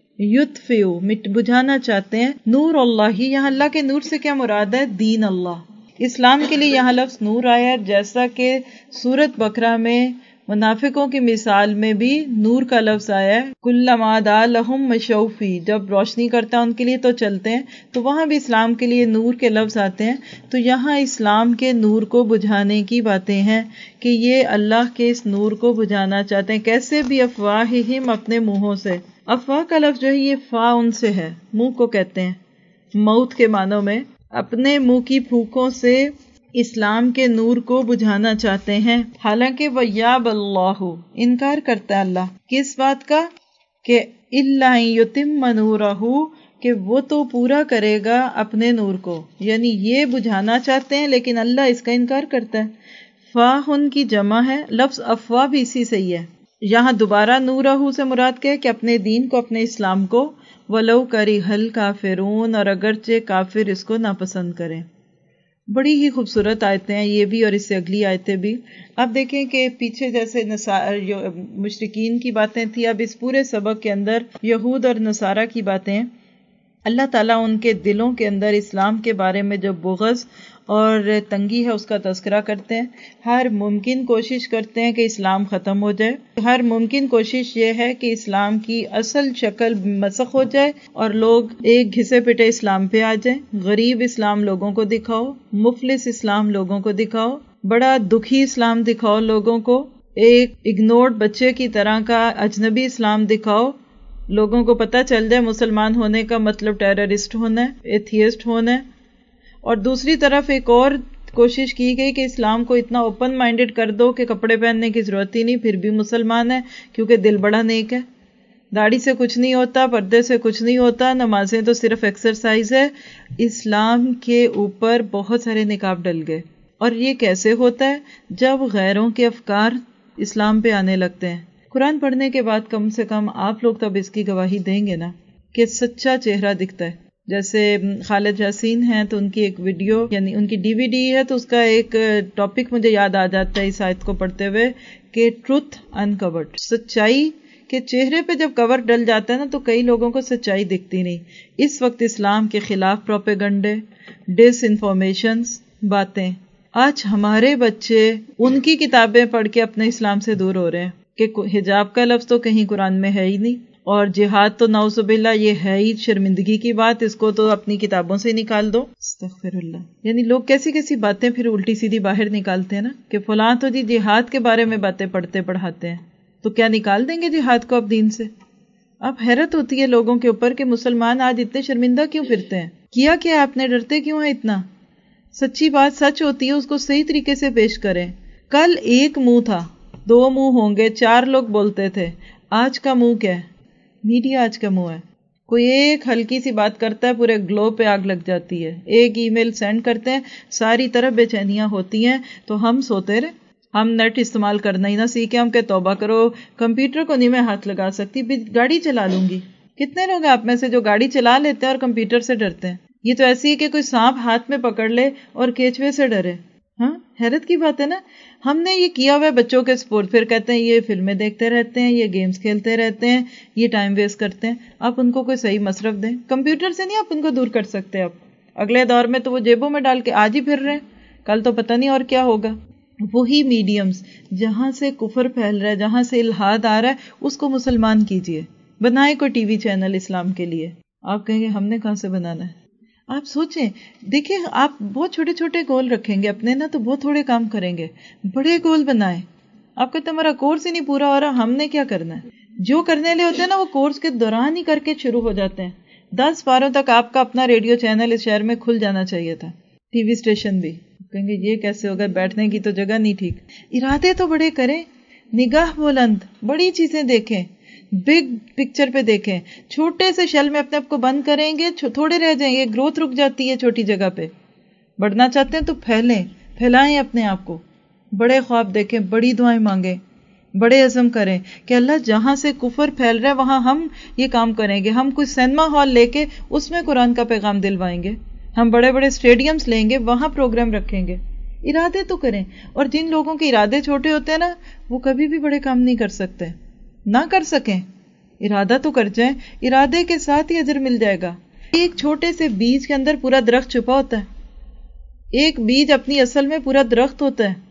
یطفئ بجھانا چاہتے ہیں، نور اللہ، یہاں اللہ کے نور سے کیا مراد ہے؟ دین اللہ، اسلام کے لیے یہاں لفظ نور آیا ہے، جیسا کہ سورۃ بقرہ میں منافقوں کی مثال میں بھی نور کا لفظ آیا ہے، کلما دعا لہم مشوا فیہ، جب روشنی کرتا ہے ان کے لیے تو چلتے ہیں، تو وہاں بھی اسلام کے لیے نور کے لفظ آتے ہیں۔ تو یہاں اسلام کے نور کو بجھانے کی باتیں ہیں کہ یہ اللہ کے اس نور کو بجھانا چاہتے ہیں، کیسے بھی افواہہم، اپنے منہوں سے۔ افواہ کا لفظ جو ہے یہ فا ان سے ہے، منہ کو کہتے ہیں، موت کے معنوں میں، اپنے منہ کی پھوکوں سے اسلام کے نور کو بجھانا چاہتے ہیں، حالانکہ وَیَأْبَى اللَّهُ، انکار کرتا ہے اللہ کس بات کا؟ کہ إِلَّا أَن يُتِمَّ نُورَهُ، کہ وہ تو پورا کرے گا اپنے نور کو، یعنی یہ بجھانا چاہتے ہیں لیکن اللہ اس کا انکار کرتا ہے۔ فاہن کی جمع ہے، لفظ افواہ بھی اسی سے ہی ہے۔ یہاں دوبارہ نورہ سے مراد کیا ہے؟ کہ اپنے دین کو، اپنے اسلام کو، وَلَوْ كَرِهَ الْكَافِرُونَ، اور اگرچہ کافر اس کو ناپسند کریں۔ بڑی ہی خوبصورت آیتیں ہیں یہ بھی اور اس سے اگلی آیتیں بھی۔ اب دیکھیں کہ پیچھے جیسے مشرکین کی باتیں تھی، اب اس پورے سبق کے اندر یہود اور نصارہ کی باتیں ہیں۔ اللہ تعالیٰ ان کے دلوں کے اندر اسلام کے بارے میں جو بغض اور تنگی ہے اس کا تذکرہ کرتے ہیں، ہر ممکن کوشش کرتے ہیں کہ اسلام ختم ہو جائے، ہر ممکن کوشش یہ ہے کہ اسلام کی اصل شکل مسخ ہو جائے اور لوگ ایک گھسے پٹے اسلام پہ آ جائیں، غریب اسلام لوگوں کو دکھاؤ، مفلس اسلام لوگوں کو دکھاؤ، بڑا دکھی اسلام دکھاؤ لوگوں کو، ایک اگنورڈ بچے کی طرح کا اجنبی اسلام دکھاؤ، لوگوں کو پتہ چل جائے مسلمان ہونے کا مطلب ٹیررسٹ ہونا ہے، ایتھیسٹ ہونا ہے۔ اور دوسری طرف ایک اور کوشش کی گئی کہ اسلام کو اتنا اوپن مائنڈڈ کر دو کہ کپڑے پہننے کی ضرورت ہی نہیں، پھر بھی مسلمان ہے کیونکہ دل بڑا نیک ہے، داڑھی سے کچھ نہیں ہوتا، پردے سے کچھ نہیں ہوتا، نمازیں تو صرف ایکسرسائز ہے۔ اسلام کے اوپر بہت سارے نقاب ڈل گئے، اور یہ کیسے ہوتا ہے؟ جب غیروں کے افکار اسلام پہ آنے لگتے ہیں۔ قرآن پڑھنے کے بعد کم سے کم آپ لوگ تب اس کی گواہی دیں گے نا کہ سچا چہرہ دکھتا ہے۔ جیسے خالد یاسین ہیں تو ان کی ایک ویڈیو، یعنی ان کی DVD ہے، تو اس کا ایک ٹاپک مجھے یاد آ جاتا ہے اس آیت کو پڑھتے ہوئے کہ ٹروتھ انکورڈ، سچائی کے چہرے پہ جب کور ڈل جاتا ہے نا تو کئی لوگوں کو سچائی دکھتی نہیں۔ اس وقت اسلام کے خلاف پروپیگنڈے، ڈس انفارمیشنز، باتیں، آج ہمارے بچے ان کی کتابیں پڑھ کے اپنے اسلام سے دور ہو رہے ہیں کہ حجاب کا لفظ تو کہیں قرآن میں ہے ہی نہیں، اور جہاد تو نعوذ باللہ یہ ہے ہی شرمندگی کی بات، اس کو تو اپنی کتابوں سے نکال دو، استغفر اللہ۔ یعنی لوگ کیسی کیسی باتیں پھر الٹی سیدھی باہر نکالتے ہیں نا کہ فلاں تو جی جہاد کے بارے میں باتیں پڑھاتے ہیں، تو کیا نکال دیں گے جہاد کو اب دین سے؟ اب حیرت ہوتی ہے لوگوں کے اوپر کہ مسلمان آج اتنے شرمندہ کیوں پھرتے ہیں، کیا کیا آپ نے، ڈرتے کیوں ہیں اتنا؟ سچی بات سچ ہوتی ہے، اس کو صحیح طریقے سے پیش کریں۔ کل ایک منہ تھا، 2 منہ ہوں گے، 4 لوگ بولتے تھے، آج کا منہ کیا ہے؟ میڈیا آج کا منہ ہے، کوئی ایک ہلکی سی بات کرتا ہے پورے گلوب پہ آگ لگ جاتی ہے، ایک ای میل سینڈ کرتے ہیں ساری طرف بے چینیاں ہوتی ہیں، تو ہم سوتے رہے، ہم نیٹ استعمال کرنا ہی نہ سیکھیں، ہم کہ توبہ کرو، کمپیوٹر کو نہیں میں ہاتھ لگا سکتی، گاڑی چلا لوں گی، کتنے لوگ ہیں آپ میں سے جو گاڑی چلا لیتے ہیں اور کمپیوٹر سے ڈرتے ہیں؟ یہ تو ایسی ہے کہ کوئی سانپ ہاتھ میں پکڑ لے اور کیچوے سے ڈرے. ہاں حیرت کی بات ہے نا. ہم نے یہ کیا ہوا ہے بچوں کے سپورٹ، پھر کہتے ہیں یہ فلمیں دیکھتے رہتے ہیں، یہ گیمز کھیلتے رہتے ہیں، یہ ٹائم ویسٹ کرتے ہیں. آپ ان کو کوئی صحیح مصرف دیں. کمپیوٹر سے نہیں آپ ان کو دور کر سکتے. آپ اگلے دور میں تو وہ جیبوں میں ڈال کے آج ہی پھر رہے ہیں، کل تو پتہ نہیں اور کیا ہوگا. وہی میڈیمز جہاں سے کفر پھیل رہا ہے، جہاں سے الحاد آ رہا ہے، اس کو مسلمان کیجئے. بنائے کوئی ٹی وی چینل اسلام کے لیے. آپ کہیں گے ہم نے کہاں سے بنانا ہے؟ آپ سوچیں، دیکھیں آپ بہت چھوٹے چھوٹے گول رکھیں گے اپنے نا تو بہت تھوڑے کام کریں گے. بڑے گول بنائیں. آپ کہتے ہیں ہمارا کورس ہی نہیں پورا ہو رہا، ہم نے کیا کرنا ہے؟ جو کرنے لے ہوتے ہیں نا وہ کورس کے دوران ہی کر کے شروع ہو جاتے ہیں. 10 باروں تک آپ کا اپنا ریڈیو چینل اس شہر میں کھل جانا چاہیے تھا، ٹی وی اسٹیشن بھی. کہیں گے یہ کیسے ہوگا، بیٹھنے کی تو جگہ نہیں ٹھیک. ارادے تو بڑے کریں، نگاہ بلند، بڑی چیزیں دیکھیں، بگ پکچر پہ دیکھیں. چھوٹے سے شیل میں اپنے آپ کو بند کریں گے، تھوڑے رہ جائیں گے، گروتھ رک جاتی ہے چھوٹی جگہ پہ. بڑھنا چاہتے ہیں تو پھیلائیں اپنے آپ کو. بڑے خواب دیکھیں، بڑی دعائیں مانگیں، بڑے عزم کریں کہ اللہ جہاں سے کفر پھیل رہا ہے وہاں ہم یہ کام کریں گے. ہم کوئی سینما ہال لے کے اس میں قرآن کا پیغام دلوائیں گے. ہم بڑے بڑے اسٹیڈیمز لیں گے، وہاں پروگرام رکھیں گے. ارادے تو کریں. اور جن لوگوں کے ارادے چھوٹے ہوتے ہیں نا وہ کبھی بھی بڑے کام نہیں کر سکتے. نہ کر سکیں، ارادہ تو کر جائیں، ارادے کے ساتھ ہی اجر مل جائے گا. ایک چھوٹے سے بیج کے اندر پورا درخت چھپا ہوتا ہے. ایک بیج اپنی اصل میں پورا درخت ہوتا ہے،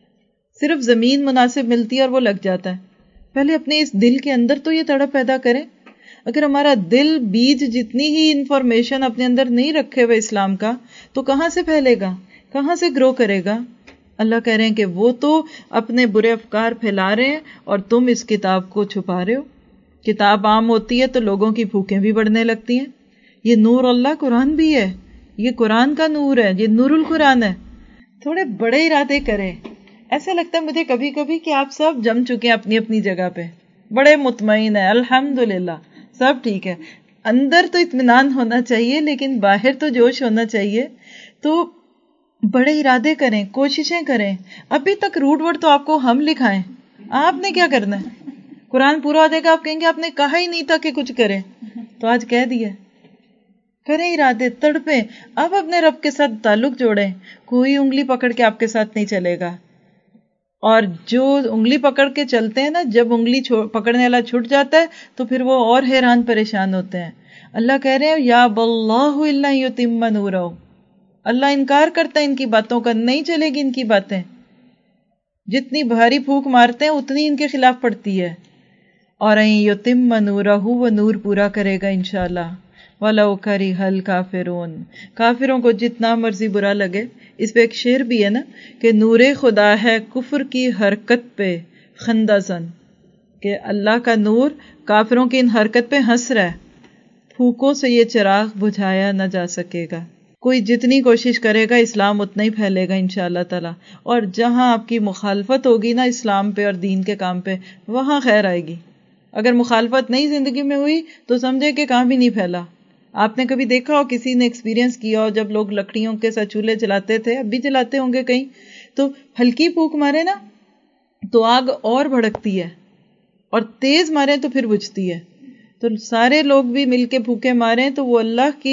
صرف زمین مناسب ملتی ہے اور وہ لگ جاتا ہے. پہلے اپنے اس دل کے اندر تو یہ تڑپ پیدا کریں. اگر ہمارا دل بیج جتنی ہی انفارمیشن اپنے اندر نہیں رکھے ہوئے اسلام کا تو کہاں سے پھیلے گا، کہاں سے گرو کرے گا؟ اللہ کہہ رہے ہیں کہ وہ تو اپنے برے افکار پھیلا رہے ہیں اور تم اس کتاب کو چھپا رہے ہو. کتاب عام ہوتی ہے تو لوگوں کی بھوکیں بھی بڑھنے لگتی ہیں. یہ نور اللہ قرآن بھی ہے، یہ قرآن کا نور ہے، یہ نور القرآن ہے. تھوڑے بڑے ارادے کریں. ایسا لگتا ہے مجھے کبھی کبھی کہ آپ سب جم چکے ہیں اپنی اپنی جگہ پہ، بڑے مطمئن ہیں، الحمدللہ سب ٹھیک ہے. اندر تو اطمینان ہونا چاہیے لیکن باہر تو جوش ہونا چاہیے. تو بڑے ارادے کریں، کوششیں کریں. ابھی تک روٹ ورڈ تو آپ کو ہم لکھائیں، آپ نے کیا کرنا ہے؟ قرآن پورا ہو جائے گا آپ کہیں گے آپ نے کہا ہی نہیں تھا کہ کچھ کریں، تو آج کہہ دیا. کریں ارادے، تڑپیں. اب اپنے رب کے ساتھ تعلق جوڑیں. کوئی انگلی پکڑ کے آپ کے ساتھ نہیں چلے گا. اور جو انگلی پکڑ کے چلتے ہیں نا، جب انگلی پکڑنے والا چھوٹ جاتا ہے تو پھر وہ اور حیران پریشان ہوتے ہیں. اللہ کہہ رہے ہیں یا باللہ الا یتم نورہ. اللہ انکار کرتا ہے ان کی باتوں کا، نہیں چلے گی ان کی باتیں. جتنی بھاری پھونک مارتے ہیں اتنی ان کے خلاف پڑتی ہے. اور یتم نورہ، وہ نور پورا کرے گا انشاءاللہ. وَلَوْ كَرِهَ الْكَافِرُونَ. کافروں کو جتنا مرضی برا لگے. اس پہ ایک شعر بھی ہے نا کہ نور خدا ہے کفر کی حرکت پہ خندہ زن، کہ اللہ کا نور کافروں کی ان حرکت پہ ہنس رہا ہے. پھوکوں سے یہ چراغ بجھایا نہ جا سکے گا. کوئی جتنی کوشش کرے گا اسلام اتنا ہی پھیلے گا انشاءاللہ تعالی. اور جہاں آپ کی مخالفت ہوگی نا اسلام پہ اور دین کے کام پہ، وہاں خیر آئے گی. اگر مخالفت نہیں زندگی میں ہوئی تو سمجھے کہ کام بھی نہیں پھیلا. آپ نے کبھی دیکھا ہو، کسی نے ایکسپیرینس کیا ہو، جب لوگ لکڑیوں کے ساتھ چولہے جلاتے تھے، اب بھی جلاتے ہوں گے کہیں، تو ہلکی پھونک مارے نا تو آگ اور بھڑکتی ہے، اور تیز مارے تو پھر بجھتی ہے. تو سارے لوگ بھی مل کے پھونکے ماریں تو وہ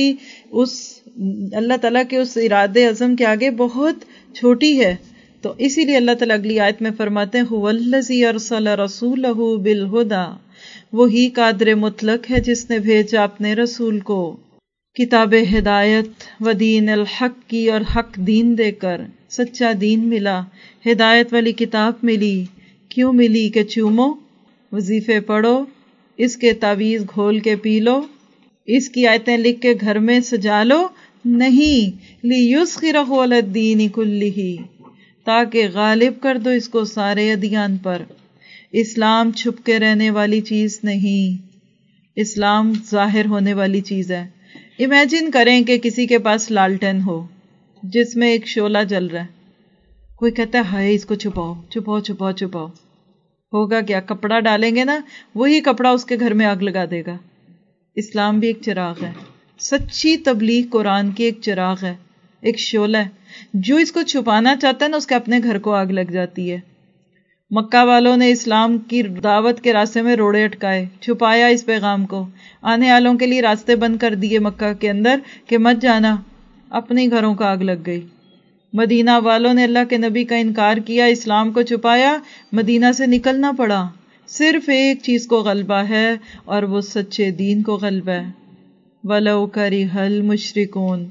اللہ تعالیٰ کے اس ارادے عزم کے آگے بہت چھوٹی ہے. تو اسی لیے اللہ تعالیٰ اگلی آیت میں فرماتے ہیں هو الذی ارسل رسولہ بالہدی، وہی قادر مطلق ہے جس نے بھیجا اپنے رسول کو کتاب ہدایت و دین الحق کی، اور حق دین دے کر سچا دین ملا، ہدایت والی کتاب ملی. کیوں ملی؟ کہ چومو، وظیفے پڑھو، اس کے تعویذ گھول کے پی لو، اس کی آیتیں لکھ کے گھر میں سجا لو. نہیں، لیسخرہ علی الدین کلہ، تاکہ غالب کر دو اس کو سارے ادیان پر. اسلام چھپ کے رہنے والی چیز نہیں، اسلام ظاہر ہونے والی چیز ہے. امیجن کریں کہ کسی کے پاس لالٹین ہو جس میں ایک شعلہ جل رہا ہے. کوئی کہتا ہے ہائے اس کو چھپاؤ چھپاؤ چھپاؤ چھپاؤ. ہوگا کیا؟ کپڑا ڈالیں گے نا، وہی کپڑا اس کے گھر میں آگ لگا دے گا. اسلام بھی ایک چراغ ہے، سچی تبلیغ قرآن کی ایک چراغ ہے، ایک شعلہ ہے. جو اس کو چھپانا چاہتا ہے نا اس کے اپنے گھر کو آگ لگ جاتی ہے. مکہ والوں نے اسلام کی دعوت کے راستے میں روڑے اٹکائے، چھپایا اس پیغام کو، آنے والوں کے لیے راستے بند کر دیے مکہ کے اندر کہ مت جانا، اپنے گھروں کا آگ لگ گئی۔ مدینہ والوں نے اللہ کے نبی کا انکار کیا، اسلام کو چھپایا، مدینہ سے نکلنا پڑا۔ صرف ایک چیز کو غلبہ ہے اور وہ سچے دین کو غلبہ ہے۔ وَلَوْ كَرِهَ الْمُشْرِكُونَ،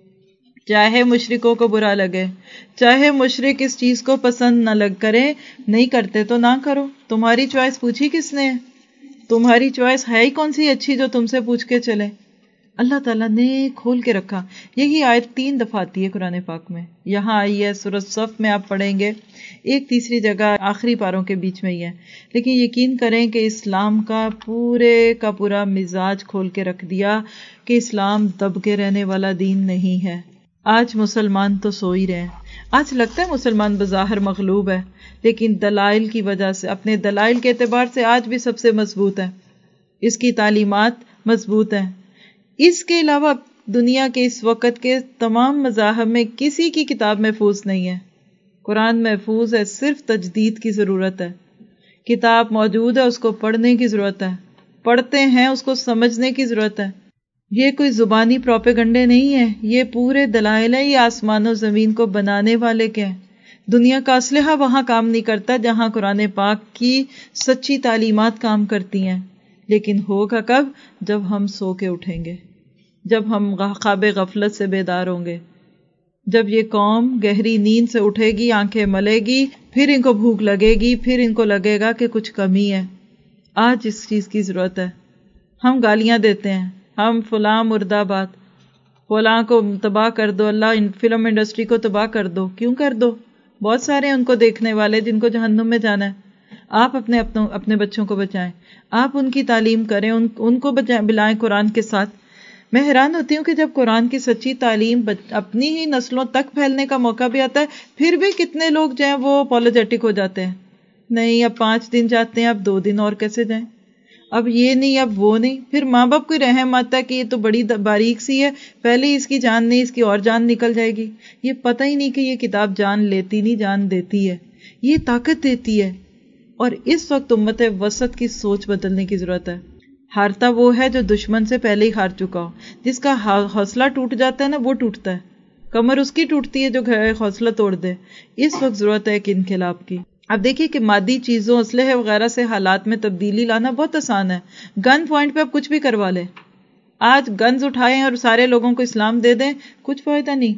چاہے مشرکوں کو برا لگے، چاہے مشرک اس چیز کو پسند نہ لگ کرے، نہیں کرتے تو نہ کرو، تمہاری چوائس پوچھی کس نے ہے؟ تمہاری چوائس ہے ہی کون سی اچھی جو تم سے پوچھ کے چلے؟ اللہ تعالیٰ نے کھول کے رکھا۔ یہی آیت 3 دفعہ آتی ہے قرآن پاک میں، یہاں آئی ہے سورۃ صف میں، آپ پڑھیں گے، ایک تیسری جگہ آخری پاروں کے بیچ میں ہی ہے۔ لیکن یقین کریں کہ اسلام کا پورے کا پورا مزاج کھول کے رکھ دیا کہ اسلام دب کے رہنے والا دین نہیں ہے۔ آج مسلمان تو سو ہی رہے ہیں، آج لگتا ہے مسلمان بظاہر مغلوب ہے، لیکن دلائل کی وجہ سے، اپنے دلائل کے اعتبار سے آج بھی سب سے مضبوط ہے، اس کی تعلیمات مضبوط ہیں۔ اس کے علاوہ دنیا کے اس وقت کے تمام مذاہب میں کسی کی کتاب محفوظ نہیں ہے، قرآن محفوظ ہے، صرف تجدید کی ضرورت ہے۔ کتاب موجود ہے، اس کو پڑھنے کی ضرورت ہے، پڑھتے ہیں اس کو سمجھنے کی ضرورت ہے۔ یہ کوئی زبانی پروپیگنڈے نہیں ہے، یہ پورے دلائل ہیں، یہ آسمان و زمین کو بنانے والے کے ہیں۔ دنیا کا اسلحہ وہاں کام نہیں کرتا جہاں قرآن پاک کی سچی تعلیمات کام کرتی ہیں، لیکن ہوگا کب؟ جب ہم سو کے اٹھیں گے، جب ہم خواب غفلت سے بیدار ہوں گے، جب یہ قوم گہری نیند سے اٹھے گی، آنکھیں ملے گی، پھر ان کو بھوک لگے گی، پھر ان کو لگے گا کہ کچھ کمی ہے۔ آج اس چیز کی ضرورت ہے۔ ہم گالیاں دیتے ہیں، ہم فلاں مرد آباد، فلاں کو تباہ کر دو، اللہ فلم انڈسٹری کو تباہ کر دو۔ کیوں کر دو؟ بہت سارے ہیں ان کو دیکھنے والے جن کو جہنم میں جانا ہے۔ آپ اپنے بچوں کو بچائیں، آپ ان کی تعلیم کریں، ان کو بلائیں قرآن کے ساتھ۔ میں حیران ہوتی ہوں کہ جب قرآن کی سچی تعلیم اپنی ہی نسلوں تک پھیلنے کا موقع بھی آتا ہے، پھر بھی کتنے لوگ جو ہیں وہ اپولوجیٹک ہو جاتے ہیں، نہیں اب 5 دن جاتے ہیں، اب 2 دن اور کیسے جائیں، اب یہ نہیں، اب وہ نہیں۔ پھر ماں باپ کو رحم آتا ہے کہ یہ تو بڑی باریک سی ہے، پہلے ہی اس کی جان نہیں، اس کی اور جان نکل جائے گی۔ یہ پتہ ہی نہیں کہ یہ کتاب جان لیتی نہیں، جان دیتی ہے، یہ طاقت دیتی ہے۔ اور اس وقت امت وسط کی سوچ بدلنے کی ضرورت ہے۔ ہارتا وہ ہے جو دشمن سے پہلے ہی ہار چکا ہو، جس کا حوصلہ ٹوٹ جاتا ہے نا، وہ ٹوٹتا ہے، کمر اس کی ٹوٹتی ہے جو حوصلہ توڑ دے۔ اس وقت ضرورت ہے ایک انقلاب کی۔ اب دیکھیے کہ مادی چیزوں، اسلحے وغیرہ سے حالات میں تبدیلی لانا بہت آسان ہے، گن پوائنٹ پہ آپ کچھ بھی کروا لیں۔ آج گنز اٹھائیں اور سارے لوگوں کو اسلام دے دیں، کچھ فائدہ نہیں۔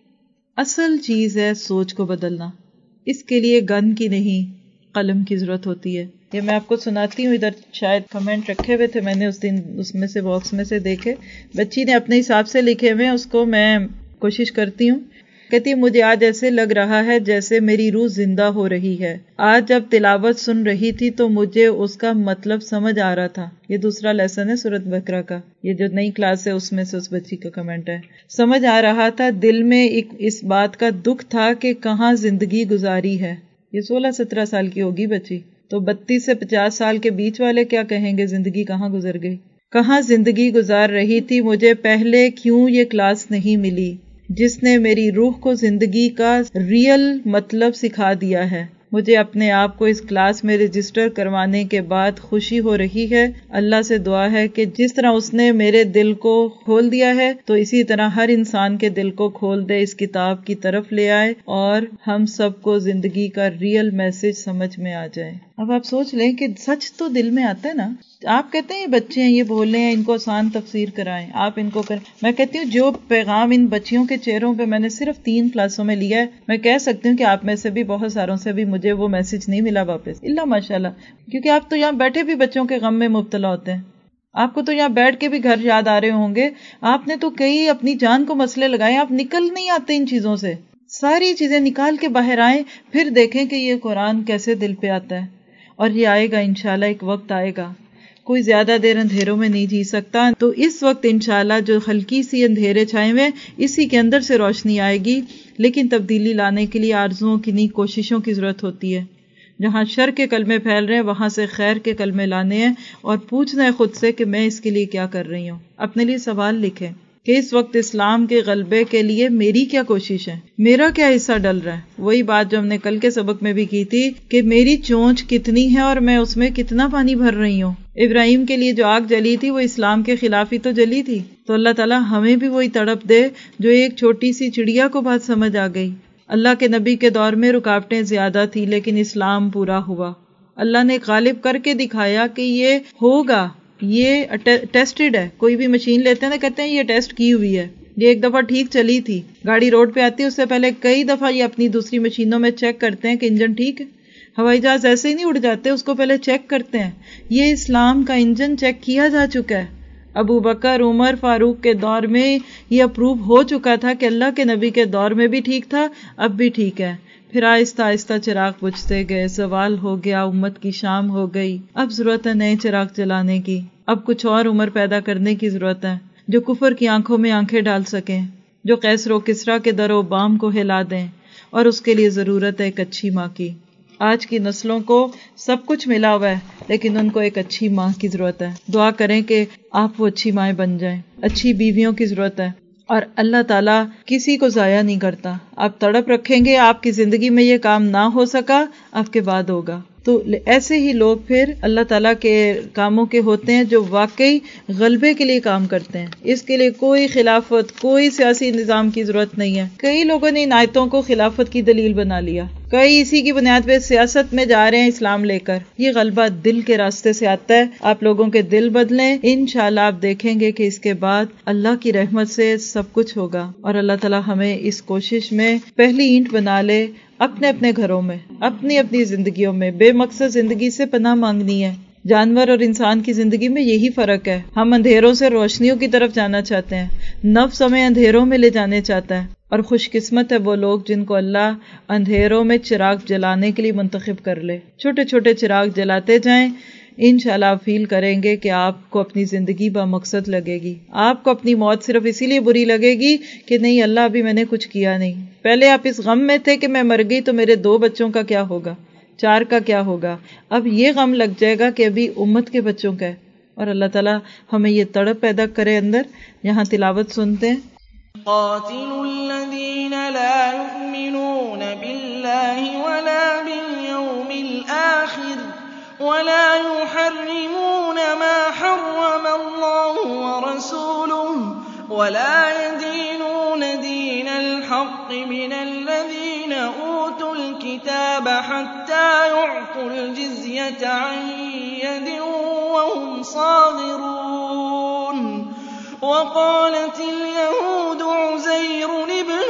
اصل چیز ہے سوچ کو بدلنا، اس کے لیے گن کی نہیں قلم کی ضرورت ہوتی ہے۔ یہ میں آپ کو سناتی ہوں، ادھر شاید کمنٹ رکھے ہوئے تھے، میں نے اس دن اس میں سے باکس میں سے دیکھے، بچی نے اپنے حساب سے لکھے ہوئے، اس کو میں کوشش کرتی ہوں۔ کہتی ہے مجھے آج ایسے لگ رہا ہے جیسے میری روح زندہ ہو رہی ہے۔ آج جب تلاوت سن رہی تھی تو مجھے اس کا مطلب سمجھ آ رہا تھا۔ یہ دوسرا لیسن ہے سورۃ بقرہ کا، یہ جو نئی کلاس ہے اس میں سے اس بچی کا کمنٹ ہے۔ سمجھ آ رہا تھا، دل میں اس بات کا دکھ تھا کہ کہاں زندگی گزاری ہے۔ یہ 16-17 سال کی ہوگی بچی، تو 32 سے 50 سال کے بیچ والے کیا کہیں گے زندگی کہاں گزر گئی، کہاں زندگی گزار رہی تھی، مجھے پہلے کیوں یہ کلاس نہیں ملی جس نے میری روح کو زندگی کا ریئل مطلب سکھا دیا ہے۔ مجھے اپنے آپ کو اس کلاس میں رجسٹر کروانے کے بعد خوشی ہو رہی ہے۔ اللہ سے دعا ہے کہ جس طرح اس نے میرے دل کو کھول دیا ہے تو اسی طرح ہر انسان کے دل کو کھول دے، اس کتاب کی طرف لے آئے اور ہم سب کو زندگی کا ریئل میسج سمجھ میں آ جائے۔ اب آپ سوچ لیں کہ سچ تو دل میں آتا ہے نا۔ آپ کہتے ہیں یہ بچے ہیں، یہ بولے ہیں، ان کو آسان تفسیر کرائیں، آپ ان کو کریں۔ میں کہتی ہوں جو پیغام ان بچیوں کے چہروں پہ میں نے صرف 3 کلاسوں میں لیا ہے، میں کہہ سکتی ہوں کہ آپ میں سے بھی بہت ساروں سے بھی مجھے وہ میسج نہیں ملا واپس، اللہ ماشاءاللہ، کیونکہ آپ تو یہاں بیٹھے بھی بچوں کے غم میں مبتلا ہوتے ہیں، آپ کو تو یہاں بیٹھ کے بھی گھر یاد آ رہے ہوں گے، آپ نے تو کئی اپنی جان کو مسئلے لگائے، آپ نکل نہیں آتے ان چیزوں سے، ساری چیزیں نکال کے باہر آئیں، پھر دیکھیں کہ یہ قرآن کیسے دل پہ آتا ہے۔ اور یہ آئے گا انشاءاللہ، ایک وقت آئے گا، کوئی زیادہ دیر اندھیروں میں نہیں جی سکتا، تو اس وقت انشاءاللہ جو ہلکی سی اندھیرے چھائے ہوئے اسی کے اندر سے روشنی آئے گی، لیکن تبدیلی لانے کے لیے آرزوؤں کی نہیں کوششوں کی ضرورت ہوتی ہے۔ جہاں شر کے کلمے پھیل رہے ہیں وہاں سے خیر کے کلمے لانے ہیں، اور پوچھنا ہے خود سے کہ میں اس کے لیے کیا کر رہی ہوں۔ اپنے لیے سوال لکھیں کہ اس وقت اسلام کے غلبے کے لیے میری کیا کوشش ہے، میرا کیا حصہ ڈل رہا ہے. وہی بات جو ہم نے کل کے سبق میں بھی کی تھی کہ میری چونچ کتنی ہے اور میں اس میں کتنا پانی بھر رہی ہوں. ابراہیم کے لیے جو آگ جلی تھی وہ اسلام کے خلاف ہی تو جلی تھی. تو اللہ تعالیٰ ہمیں بھی وہی تڑپ دے جو ایک چھوٹی سی چڑیا کو بات سمجھ آ گئی. اللہ کے نبی کے دور میں رکاوٹیں زیادہ تھی لیکن اسلام پورا ہوا. اللہ نے غالب کر کے دکھایا کہ یہ ہوگا، یہ ٹیسٹڈ ہے. کوئی بھی مشین لیتے ہیں نا، کہتے ہیں یہ ٹیسٹ کی ہوئی ہے. یہ ایک دفعہ ٹھیک چلی تھی، گاڑی روڈ پہ آتی ہے اس سے پہلے کئی دفعہ یہ اپنی دوسری مشینوں میں چیک کرتے ہیں کہ انجن ٹھیک ہے. ہوائی جہاز ایسے ہی نہیں اڑ جاتے، اس کو پہلے چیک کرتے ہیں. یہ اسلام کا انجن چیک کیا جا چکا ہے. ابو بکر، عمر، فاروق کے دور میں یہ اپروو ہو چکا تھا کہ اللہ کے نبی کے دور میں بھی ٹھیک تھا، اب بھی ٹھیک ہے. پھر آہستہ آہستہ چراغ بجھتے گئے، زوال ہو گیا، امت کی شام ہو گئی. اب ضرورت ہے نئے چراغ جلانے کی. اب کچھ اور عمر پیدا کرنے کی ضرورت ہے جو کفر کی آنکھوں میں آنکھیں ڈال سکیں، جو قیصر و کسریٰ کے در و بام کو ہلا دیں. اور اس کے لیے ضرورت ہے ایک اچھی ماں کی. آج کی نسلوں کو سب کچھ ملا ہوا ہے لیکن ان کو ایک اچھی ماں کی ضرورت ہے. دعا کریں کہ آپ وہ اچھی مائیں بن جائیں. اچھی بیویوں کی ضرورت ہے اور اللہ تعالیٰ کسی کو ضائع نہیں کرتا. آپ تڑپ رکھیں گے، آپ کی زندگی میں یہ کام نہ ہو سکا، آپ کے بعد ہوگا. تو ایسے ہی لوگ پھر اللہ تعالیٰ کے کاموں کے ہوتے ہیں جو واقعی غلبے کے لیے کام کرتے ہیں. اس کے لیے کوئی خلافت، کوئی سیاسی نظام کی ضرورت نہیں ہے. کئی لوگوں نے ان آیتوں کو خلافت کی دلیل بنا لیا، کئی اسی کی بنیاد پہ سیاست میں جا رہے ہیں اسلام لے کر. یہ غلبہ دل کے راستے سے آتا ہے. آپ لوگوں کے دل بدلیں، انشاءاللہ آپ دیکھیں گے کہ اس کے بعد اللہ کی رحمت سے سب کچھ ہوگا. اور اللہ تعالیٰ ہمیں اس کوشش میں پہلی اینٹ بنا لے اپنے اپنے گھروں میں، اپنی اپنی زندگیوں میں. بے مقصد زندگی سے پناہ مانگنی ہے. جانور اور انسان کی زندگی میں یہی فرق ہے. ہم اندھیروں سے روشنیوں کی طرف جانا چاہتے ہیں، نفس ہمیں اندھیروں میں لے جانے چاہتا ہے. اور خوش قسمت ہے وہ لوگ جن کو اللہ اندھیروں میں چراغ جلانے کے لیے منتخب کر لے. چھوٹے چھوٹے چراغ جلاتے جائیں، انشاءاللہ آپ فیل کریں گے کہ آپ کو اپنی زندگی با مقصد لگے گی. آپ کو اپنی موت صرف اسی لیے بری لگے گی کہ نہیں اللہ ابھی میں نے کچھ کیا نہیں. پہلے آپ اس غم میں تھے کہ میں مر گئی تو میرے 2 بچوں کا کیا ہوگا، 4 کا کیا ہوگا. اب یہ غم لگ جائے گا کہ ابھی امت کے بچوں کا ہے. اور اللہ تعالیٰ ہمیں یہ تڑپ پیدا کرے اندر. یہاں تلاوت سنتے ہیں. قاتلوا الذين لا يؤمنون بالله ولا باليوم الآخر ولا يحرمون ما حرم الله ورسوله ولا يدينون دين الحق من الذين أوتوا الكتاب حتى يعطوا الجزية عن يد وهم صاغرون. وقالت اليهود عزير ابن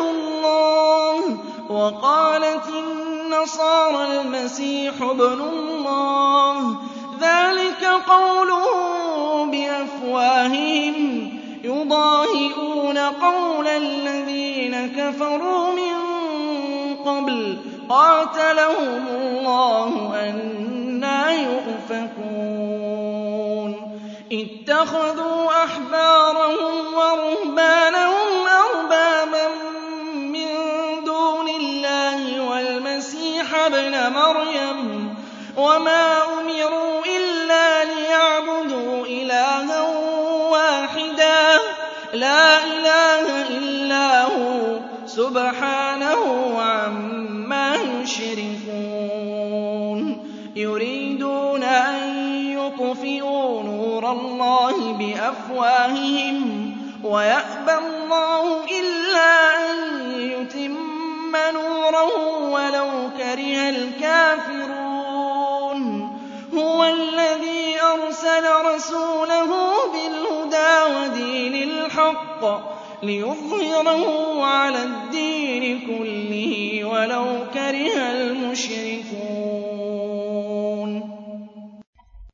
الله وقالت النصارى المسيح ابن الله ذلك قولهم بأفواههم يضاهئون قول الذين كفروا من قبل قاتلهم الله أنى يؤفكون. اتخذوا أحبارهم ورهبانهم أربابا من دون الله والمسيح ابن مريم وما أمروا إلا ليعبدوا إلها واحدا لا إله إلا هو سبحانه عما يشركون. يريدون أن يطفئوا نور الله بأفواههم ويأبى الله إلا أن يتم نوره ولو كره الكافرون. هو الذي أرسل رسوله بالهدى ودين الحق ليظهره على الدين كله ولو كره المشركون.